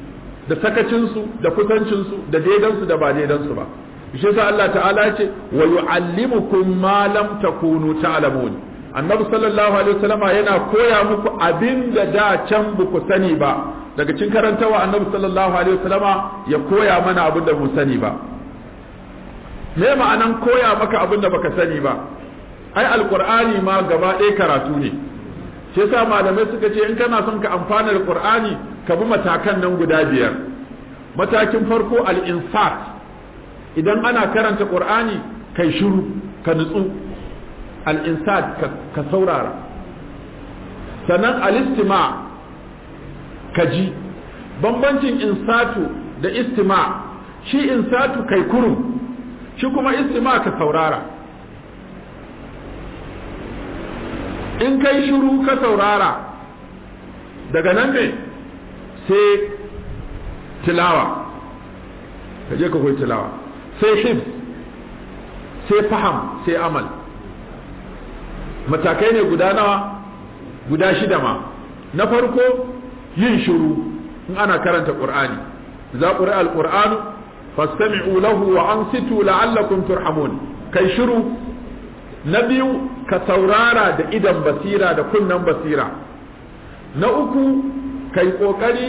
da sakacinsu da kusancinsu da daidansu da ba daidansu ba. shi yasa Allah ta'ala ya ce wa yu'allimukum ma lam takunu ta'lamun. Annabi sallallahu alaihi wasallama yana koya muku abinda da can ba ku sani ba. Daga cikin karantawa Annabi sallallahu alaihi wasallama ya koya mana abinda mu sani ba. Me ma'anan koya maka abinda baka sani ba? Ai alqur'ani ma gaba ɗaya karatu ne. Shi yasa malamai suka ce in kana son ka amfana da Qur'ani ka bi matakan nan guda biyar. Matakin farko al-insat. Idan ana karanta Qur'ani kai shiru ka nutsu. Al-insat ka saurara. Sannan al-istima' ka ji. Bambancin insatu da istima' shi insatu kai kurum shi kuma istima' ka saurara. In kai shiru ka saurara daga nan ne sai tilawa ka je ka koyi tilawa sai hifz sai faham sai amal matakai ne guda nawa guda shida ma. Na farko yin shiru in ana karanta qur'ani za qura al-qur'anu fastami'u lahu wa ansitu la'allakum turhamun kai shiru. Na biyu ka saurara da idan basira da kunnen basira. Na uku kai kokari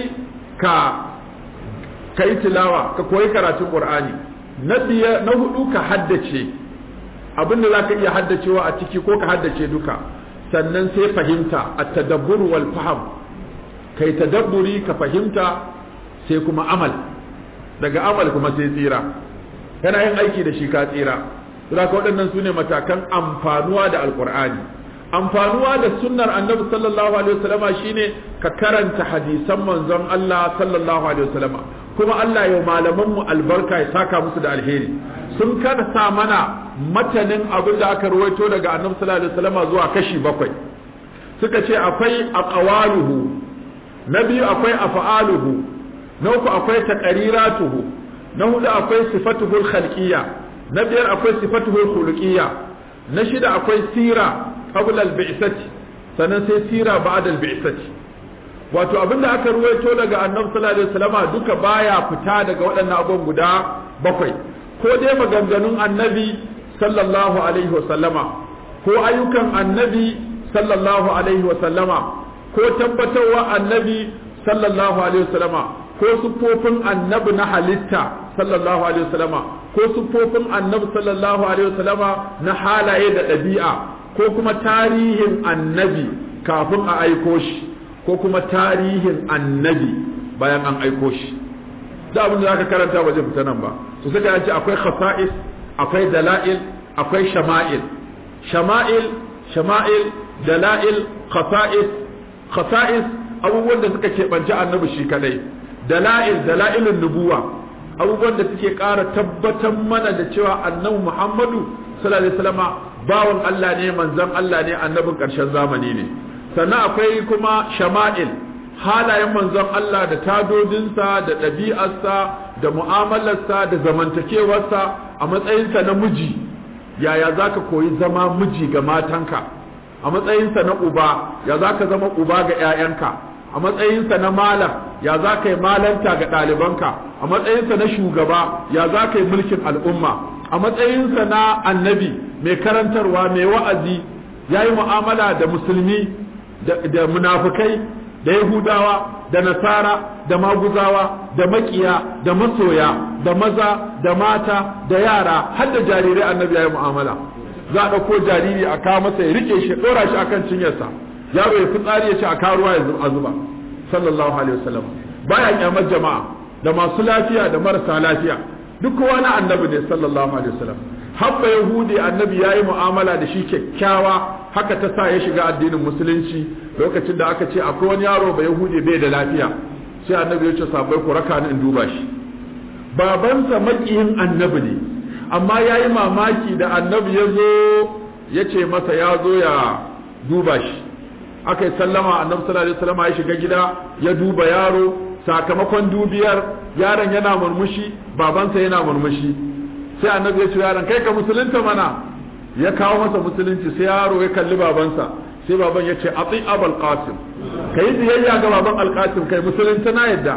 ka yi tilawa ka koyi karatun qur'ani. Na hudu ka haddace abinda za ka iya haddacewa a ciki ko ka haddace duka. Sannan sai fahimta at-tadabbur wal fahm kai tadabburi ka fahimta sai kuma amal daga amal kuma sai tsira kana yin aiki da shi ka tsira. Zaka waɗannan su ne matakan amfanuwa da alƙur'ani. Amfanuwa da sunnar annabi sallallahu alaihi wasallama shine ka karanta hadisan manzon Allah sallallahu alaihi wasallama kuma Allah ya malaman mu albarka ya saka musu da alheri. Sun kada sa mana matanin abin da aka rawaito daga annabi sallallahu alaihi wasallama zuwa kashi 7. Suka ce akwai aqwaluhu, na biyu akwai af'aluhu, na uku akwai taqriratuhu, na hudu akwai sifatuhul khalqiyya, na biyar akwai sifatuhul khuluqiyya, na shida akwai sira qabla al-bi'sati, sannan sai sira ba'da al-bi'sati. Wato abinda aka ruwaito daga annabi sallallahu alaihi wasallama duka baya fita daga waɗannan abubuwan guda 7, ko dai maganganun annabi sallallahu alaihi wasallama, ko ayyukan annabi sallallahu alaihi wasallama, ko tabbatarwa annabi sallallahu alaihi wasallama, ko sufofin annabi na halitta sallallahu alaihi wasallama, ko sufofin annabi sallallahu alaihi wasallama na halaye da ɗabi'a, ko kuma tarihin annabi kafin a aiko shi, ko kuma tarihin annabi bayan an aiko shi. Da abin da zaka karanta ba zai fita nan ba. So sai ka ce akwai khasa'is, akwai dala'il, akwai shama'il. Shama'il, dala'il, khasa'is abubuwan da suka keɓance annabi shi kadai. Dala'ilun nubuwa abubuwan da suke ƙara tabbatar mana da cewa annabi Muhammadu sallallahu alaihi wasallama bawan Allah ne, manzon Allah ne, annabin ƙarshen zamani ne. Sannan akwai kuma shama'il, halayen manzon Allah da tadodinsa da ɗabi'arsa da mu'amalarsa da zamantakewarsa a matsayinsa na miji. Yaya za ka koyi zama miji ga matanka? A matsayinsa na uba, ya za ka zama uba ga 'ya'yanka? A matsayinsa na malam, ya za ka yi malanta ga ɗalibanka? A matsayinsa na shugaba, ya za ka yi mulkin al'umma? A matsayinsa na annabi mai karantarwa mai wa'azi, ya yi mu'amala da musulmi da munafukai da yahudawa da nasara da maguzawa da makiya da masoya da maza da mata da yara har da jarirai annabi ya yi mu'amala. Za a ɗauko jariri a kawo masa ya rike shi ɗora shi akan cinyarsa, yaro ya fitsari ya ce a kawo ruwa ya zuba sallallahu alaihi wasallam. Baya kyamar jama'a da masu lafiya da marasa lafiya duk kowa na annabi ne sallallahu alaihi wasallam. Habba yahudi annabi yayi mu'amala da shi kyakkyawa, haka ta sa ya shiga addinin musulunci. Lokacin da aka ce akwai wani yaro ba yahudi bai da lafiya, sai annabi ya ce sahabbai ku raka ni in duba shi. Babansa makiyin annabi ne, amma yayi mamaki da annabi ya zo ya ce masa ya zo ya duba shi. Aka yi sallama, annabi sallallahu alaihi wasallam ya shiga gida ya duba yaro, sakamakon dubiyar yaron yana murmushi, babansa yana murmushi. Sai annabi ya ce yaron kai ka musulunta mana, ya kawo masa musulunci. Sai yaro ya kalli babansa, sai baban ya ce ati abul qasim, kai biyayya ga baban al-qasim, kai musulunta na yadda.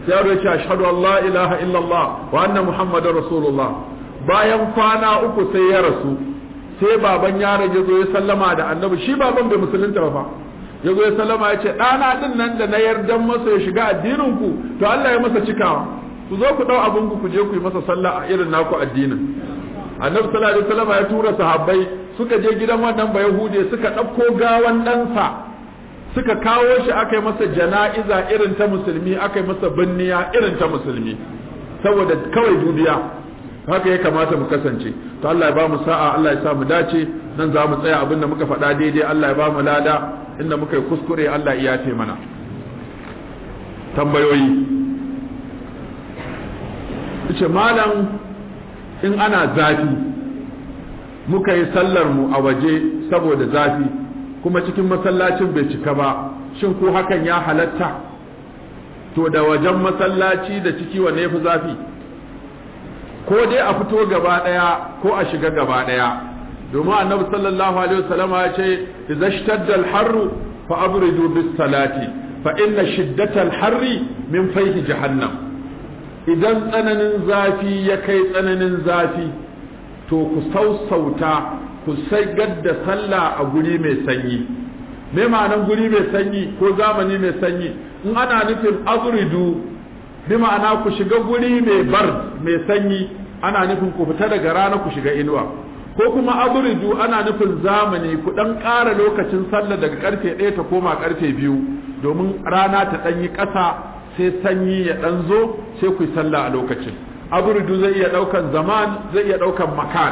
sai yaro ya ce ashhadu an la ilaha illallah wa anna muhammadar rasulullah. Bayan kwana uku sai ya rasu, sai baban yaron ya zo ya sallama da annabi, shi baban bai musulunta ba fa, ya zo ya sallama ya ce ɗana ɗin nan da na yardan masa ya shiga addinin ku, to Allah ya masa cikawa, ku zo ku ɗau abin ku je ku yi masa sallah a irin naku addinin. Annabi sallallahu alaihi wasallam ya tura sahabbai suka je gidan wannan bayahude suka ɗauko gawan ɗansa suka kawo shi aka yi masa jana'iza irin ta musulmi, aka yi masa binniya irin ta musulmi, saboda kawai dubiya. Haka ya kamata mu kasance. To Allah ya ba mu sa'a, Allah ya sa mu dace. Nan za mu tsaya, abinda muka faɗa daidai Allah ya ba mu lada, inda muka yi kuskure Allah ya yafe mana. Tambayoyi. Ce malam, in ana zafi muka yi sallar mu a waje saboda zafi kuma cikin masallacin bai cika ba, shin ko hakan ya halatta? To da wajen masallaci da ciki wanne yafi zafi? Ko dai a fito gaba daya ko a shiga gaba daya, domin annabi sallallahu alaihi wasallam ya ce idza ishtadda al-harru fa abridu bis salati fa inna shiddata al-harri min fayhi jahannam. Idan tsananin zafi ya kai tsananin zafi, to ku sausauta, ku sagar da sallah a guri mai sanyi. Me ma'anan guri mai sanyi ko zamani mai sanyi? In ana nufin abridu bi ma'ana ku shiga guri mai mai sanyi, ana nufin ku fita daga rana ku shiga inuwa, ko kuma abridu ana nufin zamani, ku dan ƙara lokacin sallah daga karfe 1 ta koma karfe 2 domin rana ta dan yi ƙasa sai sanyi ya dan zo sai ku yi sallah a lokacin. Abridu zai iya daukan zaman, zai iya daukan makan.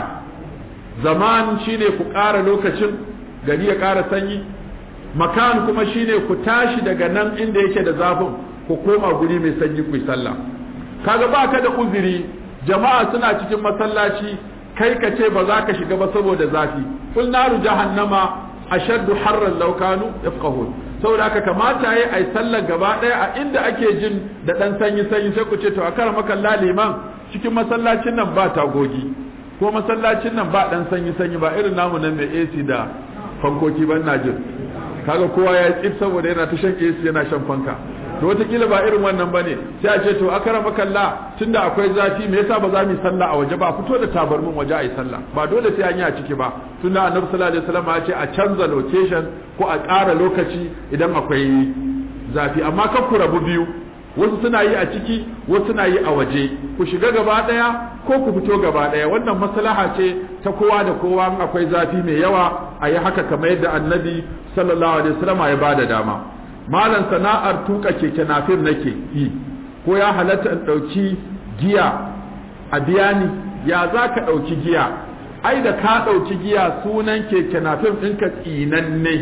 Zaman shine ku ƙara lokacin gari ya ƙara sanyi, makan kuma shine ku tashi daga nan inda yake da zafin ku koma guri mai sanyi ku yi sallah. Kaga ba ka da uzuri, jama'a suna cikin masallaci, kai ka ce ba za ka shiga ba saboda zafi. Kul naru jahannama ashaddu harran law kanu yafqahun. Saboda haka kamata yayi ai sallar gaba daya a inda ake jin da dan sanyi sanyi, sai ku ce to a kar maka liman cikin masallacin nan ba tagogi ko masallacin nan ba dan sanyi sanyi, ba irin namu nan mai AC da fankoki ban na jin. Kaga kowa ya tsif saboda yana ta shan AC yana shan fanka. To wataƙila ba irin wannan ba ne, sai a ce to akara makalla tunda akwai zafi me yasa ba za mu yi sallah a waje ba, fito da tabarmin waje a yi sallah, ba dole sai an yi a ciki ba, tunda annabi sallallahu alaihi wasallam ya ce a canza location ko a ƙara lokaci idan akwai zafi. Amma kan ku rabu biyu, wasu suna yi a ciki wasu suna yi a waje, ku shiga gaba daya ko ku fito gaba daya. Wannan maslaha ce ta kowa da kowa, in akwai zafi mai yawa a yi haka kamar yadda annabi sallallahu alaihi wasallam ya bada dama. Malam, sana'ar tuka keke nafir nake yi, ko ya halatta in ɗauki giya a biya ni? Ya za ka ɗauki giya? Ai da ka ɗauki giya sunan keke nafir ɗinka tsinanne.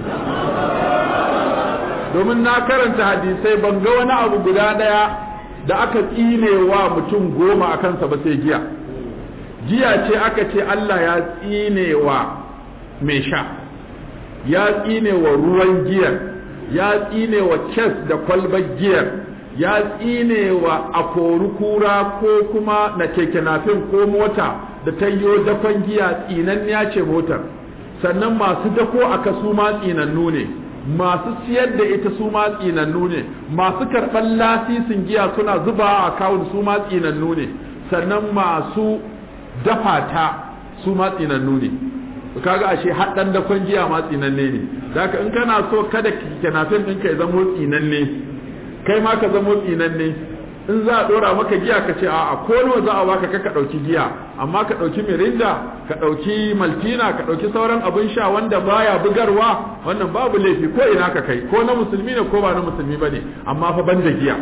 Domin na karanta hadisai ban ga wani abu guda ɗaya da aka tsinewa mutum 10 a kansa ba sai giya. Giya ce aka ce Allah ya tsinewa mai sha, ya tsinewa ruwan giyar, ya tsine wa kes da kwalbar giyar, ya tsine wa akori kura ko kuma na keke nafin ko mota da ta yi dakon giya, tsinanniya ce motar. Sannan masu dako aka su ma tsinannu ne, masu siyar da ita su ma tsinannu ne, masu karɓar lasisin giya suna zuba a akawun su ma tsinannu ne, sannan masu dafa ta su ma tsinannu ne. Kaga ashe haɗɗan dakon giya ma tsinanne ne. Zaka in kana so kada kenafin ɗinka ya zamo tsinanne, kai ma ka zamo tsinanne. In za a ɗora maka giya ka ce a'a, ko nawa za a baka ka ɗauki giya, amma ka ɗauki mirinda, ka ɗauki maltina, ka ɗauki sauran abin sha wanda baya bugarwa, wannan babu laifi ko ina ka kai, ko na musulmi ne ko ba na musulmi bane, amma fa ban da giya.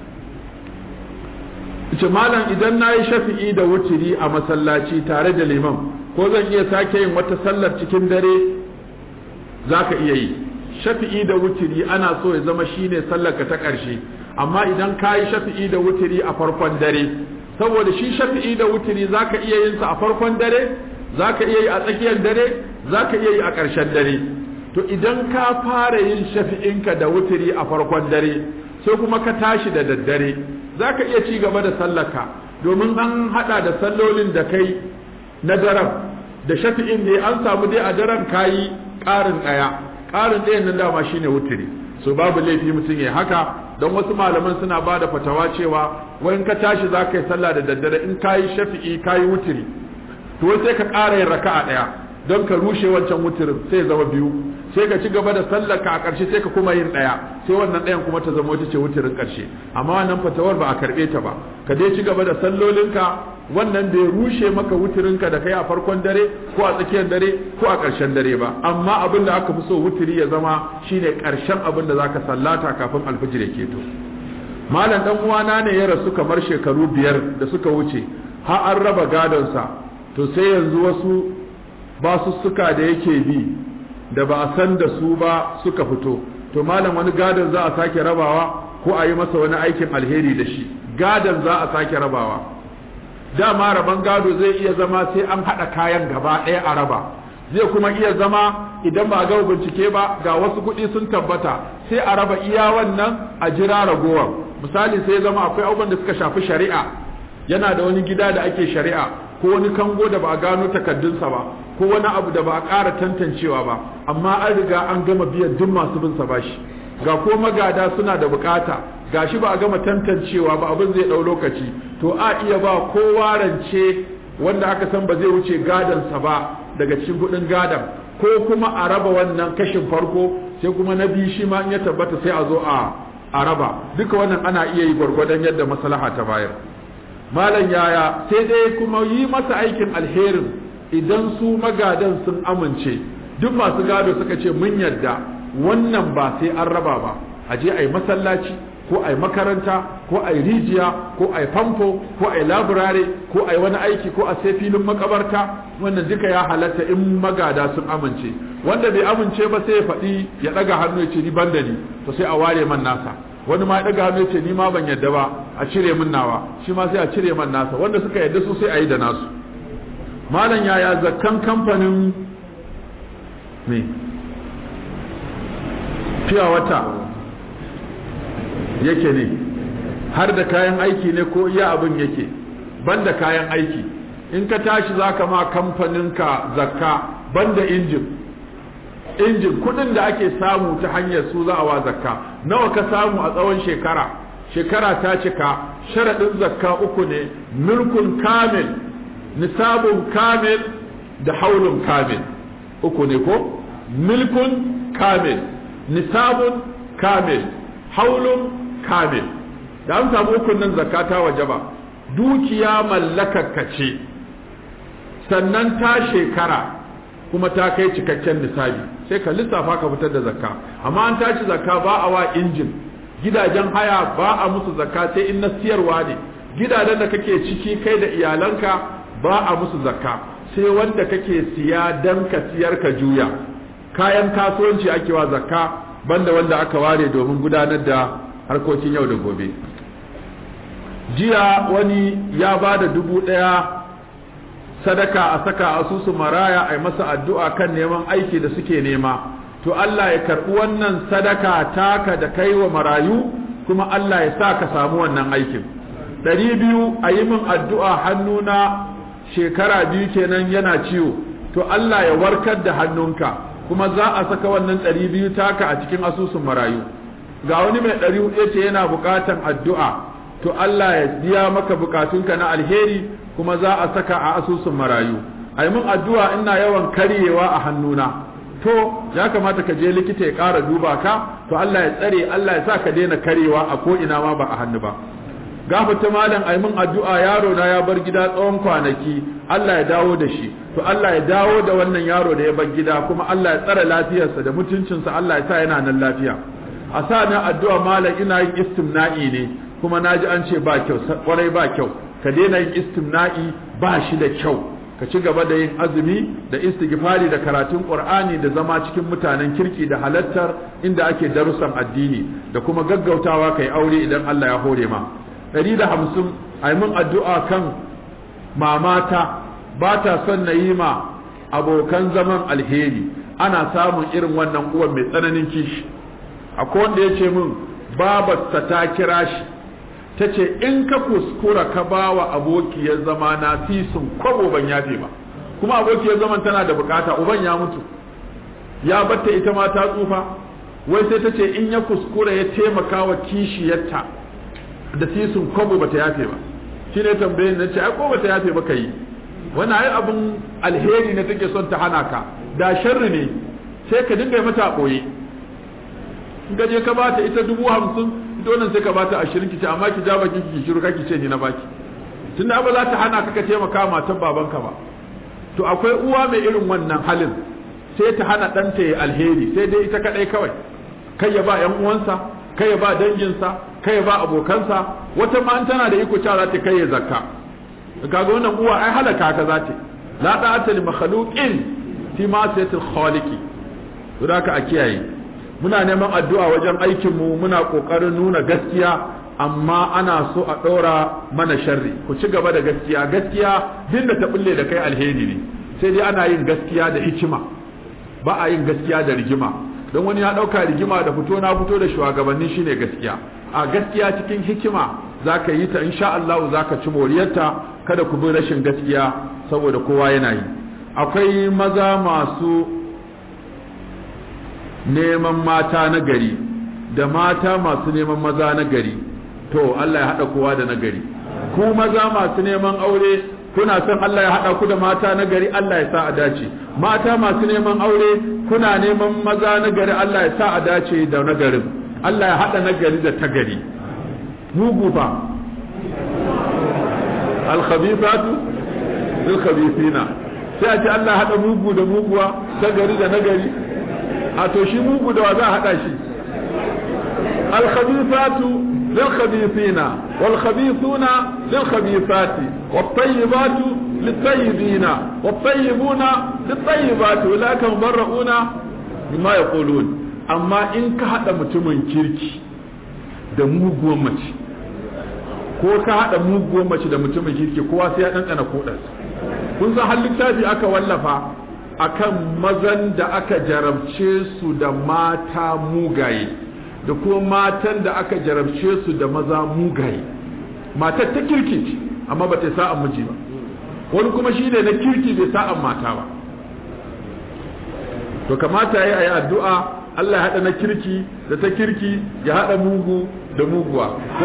Ce malam, idan na yi shafi'i da wutiri a masallaci tare da liman, ko zan iya sake yin wata sallar cikin dare? Za ka iya yi. Shafi'i da wutiri ana so ya zama shine sallarka ta ƙarshe, amma idan ka yi shafi'i da wutiri a farkon dare, saboda shi shafi'i da wutiri za ka iya yin sa a farkon dare, za ka iya yi a tsakiyar dare, za ka iya yi a ƙarshen dare. To idan ka fara yin shafi'inka da wutiri a farkon dare, sai kuma ka tashi da daddare, za ka iya ci gaba da sallarka, domin an haɗa da sallolin da kai na daren da shafi'in ne, an samu dai a daren kayi ƙarin ɗaya, ƙarin ɗayan nan dama shine wutiri, so babu laifi mutum ya haka. don wasu malaman suna ba da fatawa cewa wani ka tashi za ka yi sallah da daddare in ka yi shafi'i ka yi wutiri to sai ka ƙara yin raka'a ɗaya don ka rushe wancan wutirin sai zama biyu, sai ka ci gaba da sallar ka a ƙarshe sai ka kuma yin ɗaya, sai wannan ɗayan kuma ta zama wata ce wutirin ƙarshe. Amma wannan fatawar ba a karɓe ta ba, ka dai ci gaba da sallolinka, wannan bai rushe maka wutirinka da kai a farkon dare ko a tsakiyar dare ko a ƙarshen dare ba. Amma abin da aka fi so wutiri ya zama shine ƙarshen abin da zaka sallata kafin alfijir ya keto. Malam dan uwana ne ya rasu kamar shekaru 5 da suka wuce, har an raba gadonsa, to sai yanzu wasu basussuka da yake bi da ba a san da su ba suka fito, to malam wani gadon za a sake rabawa ko a yi masa wani aikin alheri da shi? Gadon za a sake rabawa. Dama raban gado zai iya zama sai an haɗa kayan gaba ɗaya a raba, zai kuma iya zama idan ba ga bincike ba ga wasu kuɗi sun tabbata sai a raba iya wannan a jira ragowar. Misali sai zama akwai abubuwan da suka shafi shari'a, yana da wani gida da ake shari'a ko wani kango da ba a gano takaddunsa ba ko wani abu da ba a ƙara tantancewa ba, amma an riga an gama biyan duk masu bin sa bashi, ga ko magada suna da bukata, gashi ba a gama tantancewa ba, abin zai ɗau lokaci, to a iya ba kowa rance wanda aka san ba zai wuce gadansa ba daga cikin kuɗin gadan, ko kuma a raba wannan kashin farko sai kuma na biyu shi ma in ya tabbata sai a zo a raba. Duka wannan ana iya yi gwargwadon yadda maslaha ta bayar. Malam yaya sai dai kuma yi masa aikin alherin idan su magadan sun amince, duk masu gado suka ce mun yadda wannan ba sai an raba ba, a je a yi masallaci ko a yi makaranta ko a yi rijiya ko a yi famfo ko a yi laburare ko a yi wani aiki ko a sai filin makabarta, wannan duka ya halatta in magada sun amince. Wanda bai amince ba sai ya faɗi ya ɗaga hannu ya ce ni ban da ni, to sai a ware man nasa. Wani ma ya ɗaga hannu ya ce ni ma ban yadda ba, a cire min nawa, shi ma sai a cire man nasa. Wanda suka yadda su sai a yi da nasu. Malam yaya zakkan kamfanin me fiya wata yake ne, har da kayan aiki ne ko iya abin yake? Banda kayan aiki, in ka tashi za ka ma kamfaninka zakka banda injin kudin da ake samu ta hanyar su za a wa zakka, nawa ka samu a tsawon shekara ta cika, sharaɗin zakka 3 ne: milkun kamil, nisabun kamil da haulun kamil. 3 ne ko? milkun kamil, nisabun kamil, haulun kamil. Da an samu 3 nan zakka ta wajaba. Dukiya mallakarka ce, sannan ta shekara kuma ta kai cikakken nisabi, sai ka lissafa ka fitar da zakka. Amma an tashi zakka ba a wa injin, gidajen haya ba a musu zakka sai in na siyarwa ne, gidajen da kake ciki kai da iyalanka ba a musu zakka sai wanda kake siya dan ka siyar ka juya. Kayan kasuwanci ake wa zakka, banda wanda aka ware domin gudanar da harkokin yau da gobe. Jiya wani ya ba da 1000 sadaka a saka asusun maraya a yi masa addu'a kan neman aiki da suke nema. To Allah ya karɓi wannan sadaka taka da kai wa marayu, kuma Allah ya sa ka samu wannan aikin. 200 a yi min addu'a hannuna shekara 2 kenan yana ciwo, to Allah ya warkar da hannunka, kuma za a saka wannan 200 taka a cikin asusun marayu. Ga wani mai 400 ce yana bukatan addu'a, to Allah ya biya maka bukatunka na alheri, kuma za a saka a asusun marayu. A yi min addu'a ina yawan karyewa a hannuna, to ya kamata ka je likita ya ƙara duba ka, to Allah ya tsare, Allah ya sa ka daina karyewa a ko ina ma ba a hannu ba. Gafata malam, a yi min addu'a yaro na ya bar gida tsawon kwanaki, Allah ya dawo da shi, to Allah ya dawo da wannan yaro da ya bar gida, kuma Allah ya tsare lafiyarsa da mutuncinsa, Allah ya sa yana nan lafiya. A sa na addu'a malam, ina yin istimna'i ne, kuma na ji an ce ba kyau, kwarai ba kyau, ka daina yin istimna'i, ba shi da kyau. Ka ci gaba da yin azumi da istighfari da karatun Qur'ani da zama cikin mutanen kirki da halattar inda ake darussan addini, da kuma gaggautawa kai aure idan Allah ya hore ma. 150 ai mun addu'a kan mamata ba ta son na yi ma abokan zaman alheri. Ana samun irin wannan uwan mai tsananin kishi. Akwai wanda ya ce min babarsa ta kira shi ta ce in ka kuskura ka ba wa abokiyar zama na sisin kwabo ban yafe ba, kuma abokiyar zaman tana da bukata, uban ya mutu, ya batta ita ma ta tsufa, wai sai ta ce in ya kuskura ya taimaka wa kishiyarta da sisun kwabo bata yafe ba. Shi ne tambayin na ce ai ko bata yafe ba kai, wannan ai abin alheri ne take son ta hana ka, da sharri ne sai ka dinga mata ɓoye. In ka je ka bata ita 50,000, ita wannan sai ka bata 20 ki ce amma ki ja baki ki shiru kake ce ni na baki, tunda ba za ta hana ka taimaka matan babanka ba. To akwai uwa mai irin wannan halin, sai ta hana ɗanta ya alheri, sai dai ita kaɗai kawai, kai ya ba ƴan uwansa, kai ya ba danginsa, kai ya ba abokansa, wata ma tana da iko cewa za ta kai ya zakka. Kaga wannan uwa ai halaka ka za ta, la ta'ata li makhluqin fi ma'siyatil khaliqi. To haka a kiyaye. Muna neman addu'a wajen aikin mu, muna kokarin nuna gaskiya, amma ana so a ɗora mana sharri. Ku ci gaba da gaskiya, gaskiya din da ta bulle da kai alheri ne, sai dai ana yin gaskiya da hikima, ba a yin gaskiya da rigima. Don wani ya ɗauka rigima da fito na fito da shugabanni shine gaskiya. A gaskiya cikin hikima za ka yi ta, insha Allah za ka ci moriyarta. Kada ku bi rashin gaskiya saboda kowa yana yi. Akwai maza masu neman mata na gari da mata masu neman maza na gari. To Allah ya haɗa kowa da na gari. Ku maza masu neman aure kuna son Allah ya haɗa ku da mata na gari, Allah ya sa a dace. Mata masu neman aure kuna neman maza na gari, Allah ya sa a dace da na garin. Allah ya haɗa na gari da ta gari. Mugu fa al-khabithatu lil-khabithina, sai a ce Allah ya haɗa mugu da muguwa, ta gari da na gari. A to shi mugu da wa za a haɗa shi? al-khabithatu للخبيثين والخبيثون للخبيثات والطيبات للطيبين والطيبون للطيبات أولئك مبرؤون مما يقولون. أما إن كهذا متمن كيركي da muguwar mace, ko ka haɗa muguwar mace da mutumin kirki, kowa sai ya ɗanɗana koɗarsa. Kun san har littafi aka wallafa akan mazan da aka jarabce su da mata mugaye, da kuma matan da aka jarabce su da maza mugaye. Matar ta kirki ce amma ba ta sa'an miji ba, wani kuma shi ne na kirki bai sa'an mata ba. To kamata ya yi addu'a Allah ya haɗa na kirki da ta kirki, ya haɗa mugu da muguwa.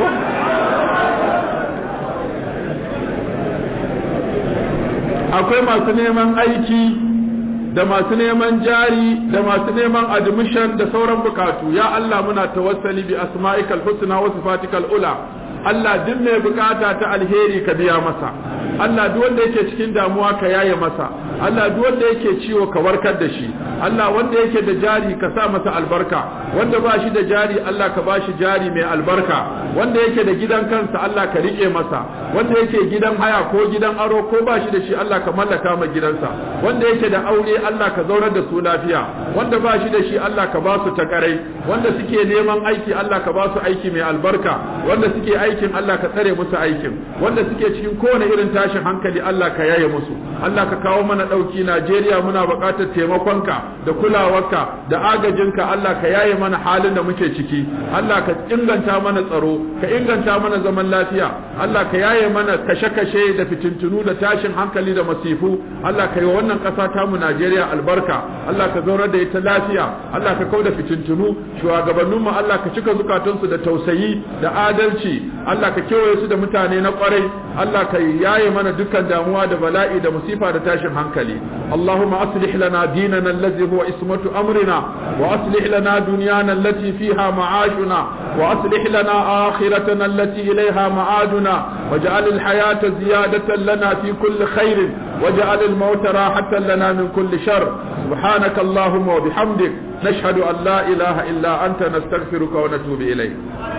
Akwai masu neman aiki da masu neman jari da masu neman admission da sauran bukatu. Ya Allah muna tawassali bi asma'ikal husna wa sifatikal ula. Allah duk mai bukata ta alheri ka biya masa. Allah duk wanda yake cikin damuwa ka yaye masa. Allah duk wanda yake ciwo ka warkar da shi. Allah wanda yake da jari ka sa masa albarka. Wanda ba shi da jari Allah ka ba shi jari mai albarka. Wanda yake da gidan kansa Allah ka rike masa. Wanda yake gidan haya ko gidan aro ko ba shi da shi Allah ka mallaka ma gidansa. Wanda yake da aure Allah ka zaunar da su lafiya. Wanda ba shi da shi Allah ka ba su takarai. Wanda suke neman aiki Allah ka ba su aiki mai albarka. Wanda suke aikin Allah ka tsare musu aikin. Wanda suke cikin kowane irin tashin hankali Allah ka yaye musu. Allah ka kawo mana dauki. Najeriya muna buƙatar taimakonka da kulawarka da agajinka. Allah ka yaye mana halin da muke ciki. Allah ka inganta mana tsaro, ka inganta mana zaman lafiya. Allah ka yaye mana kashe-kashe da fitintunu da tashin hankali da masifu. Allah ka yi wa wannan ƙasa ta mu Najeriya albarka. Allah ka zaunar da ita lafiya. Allah ka kauda fitintunu. Shugabanninmu Allah ka cika zukatunsu da tausayi da adalci. Allah ka kewaye su da mutane na kwarai. Allah ka yaye mana dukkan damuwa da bala'i da musifa da tashin hankali. اللهم أصلح لنا ديننا الذي هو اسمة أمرنا وأصلح لنا دنيانا التي فيها معاشنا وأصلح لنا آخرتنا التي إليها معادنا واجعل الحياة زيادة لنا في كل خير واجعل الموت راحة لنا من كل شر. سبحانك اللهم وبحمدك نشهد أن لا إله إلا أنت نستغفرك ونتوب إليك.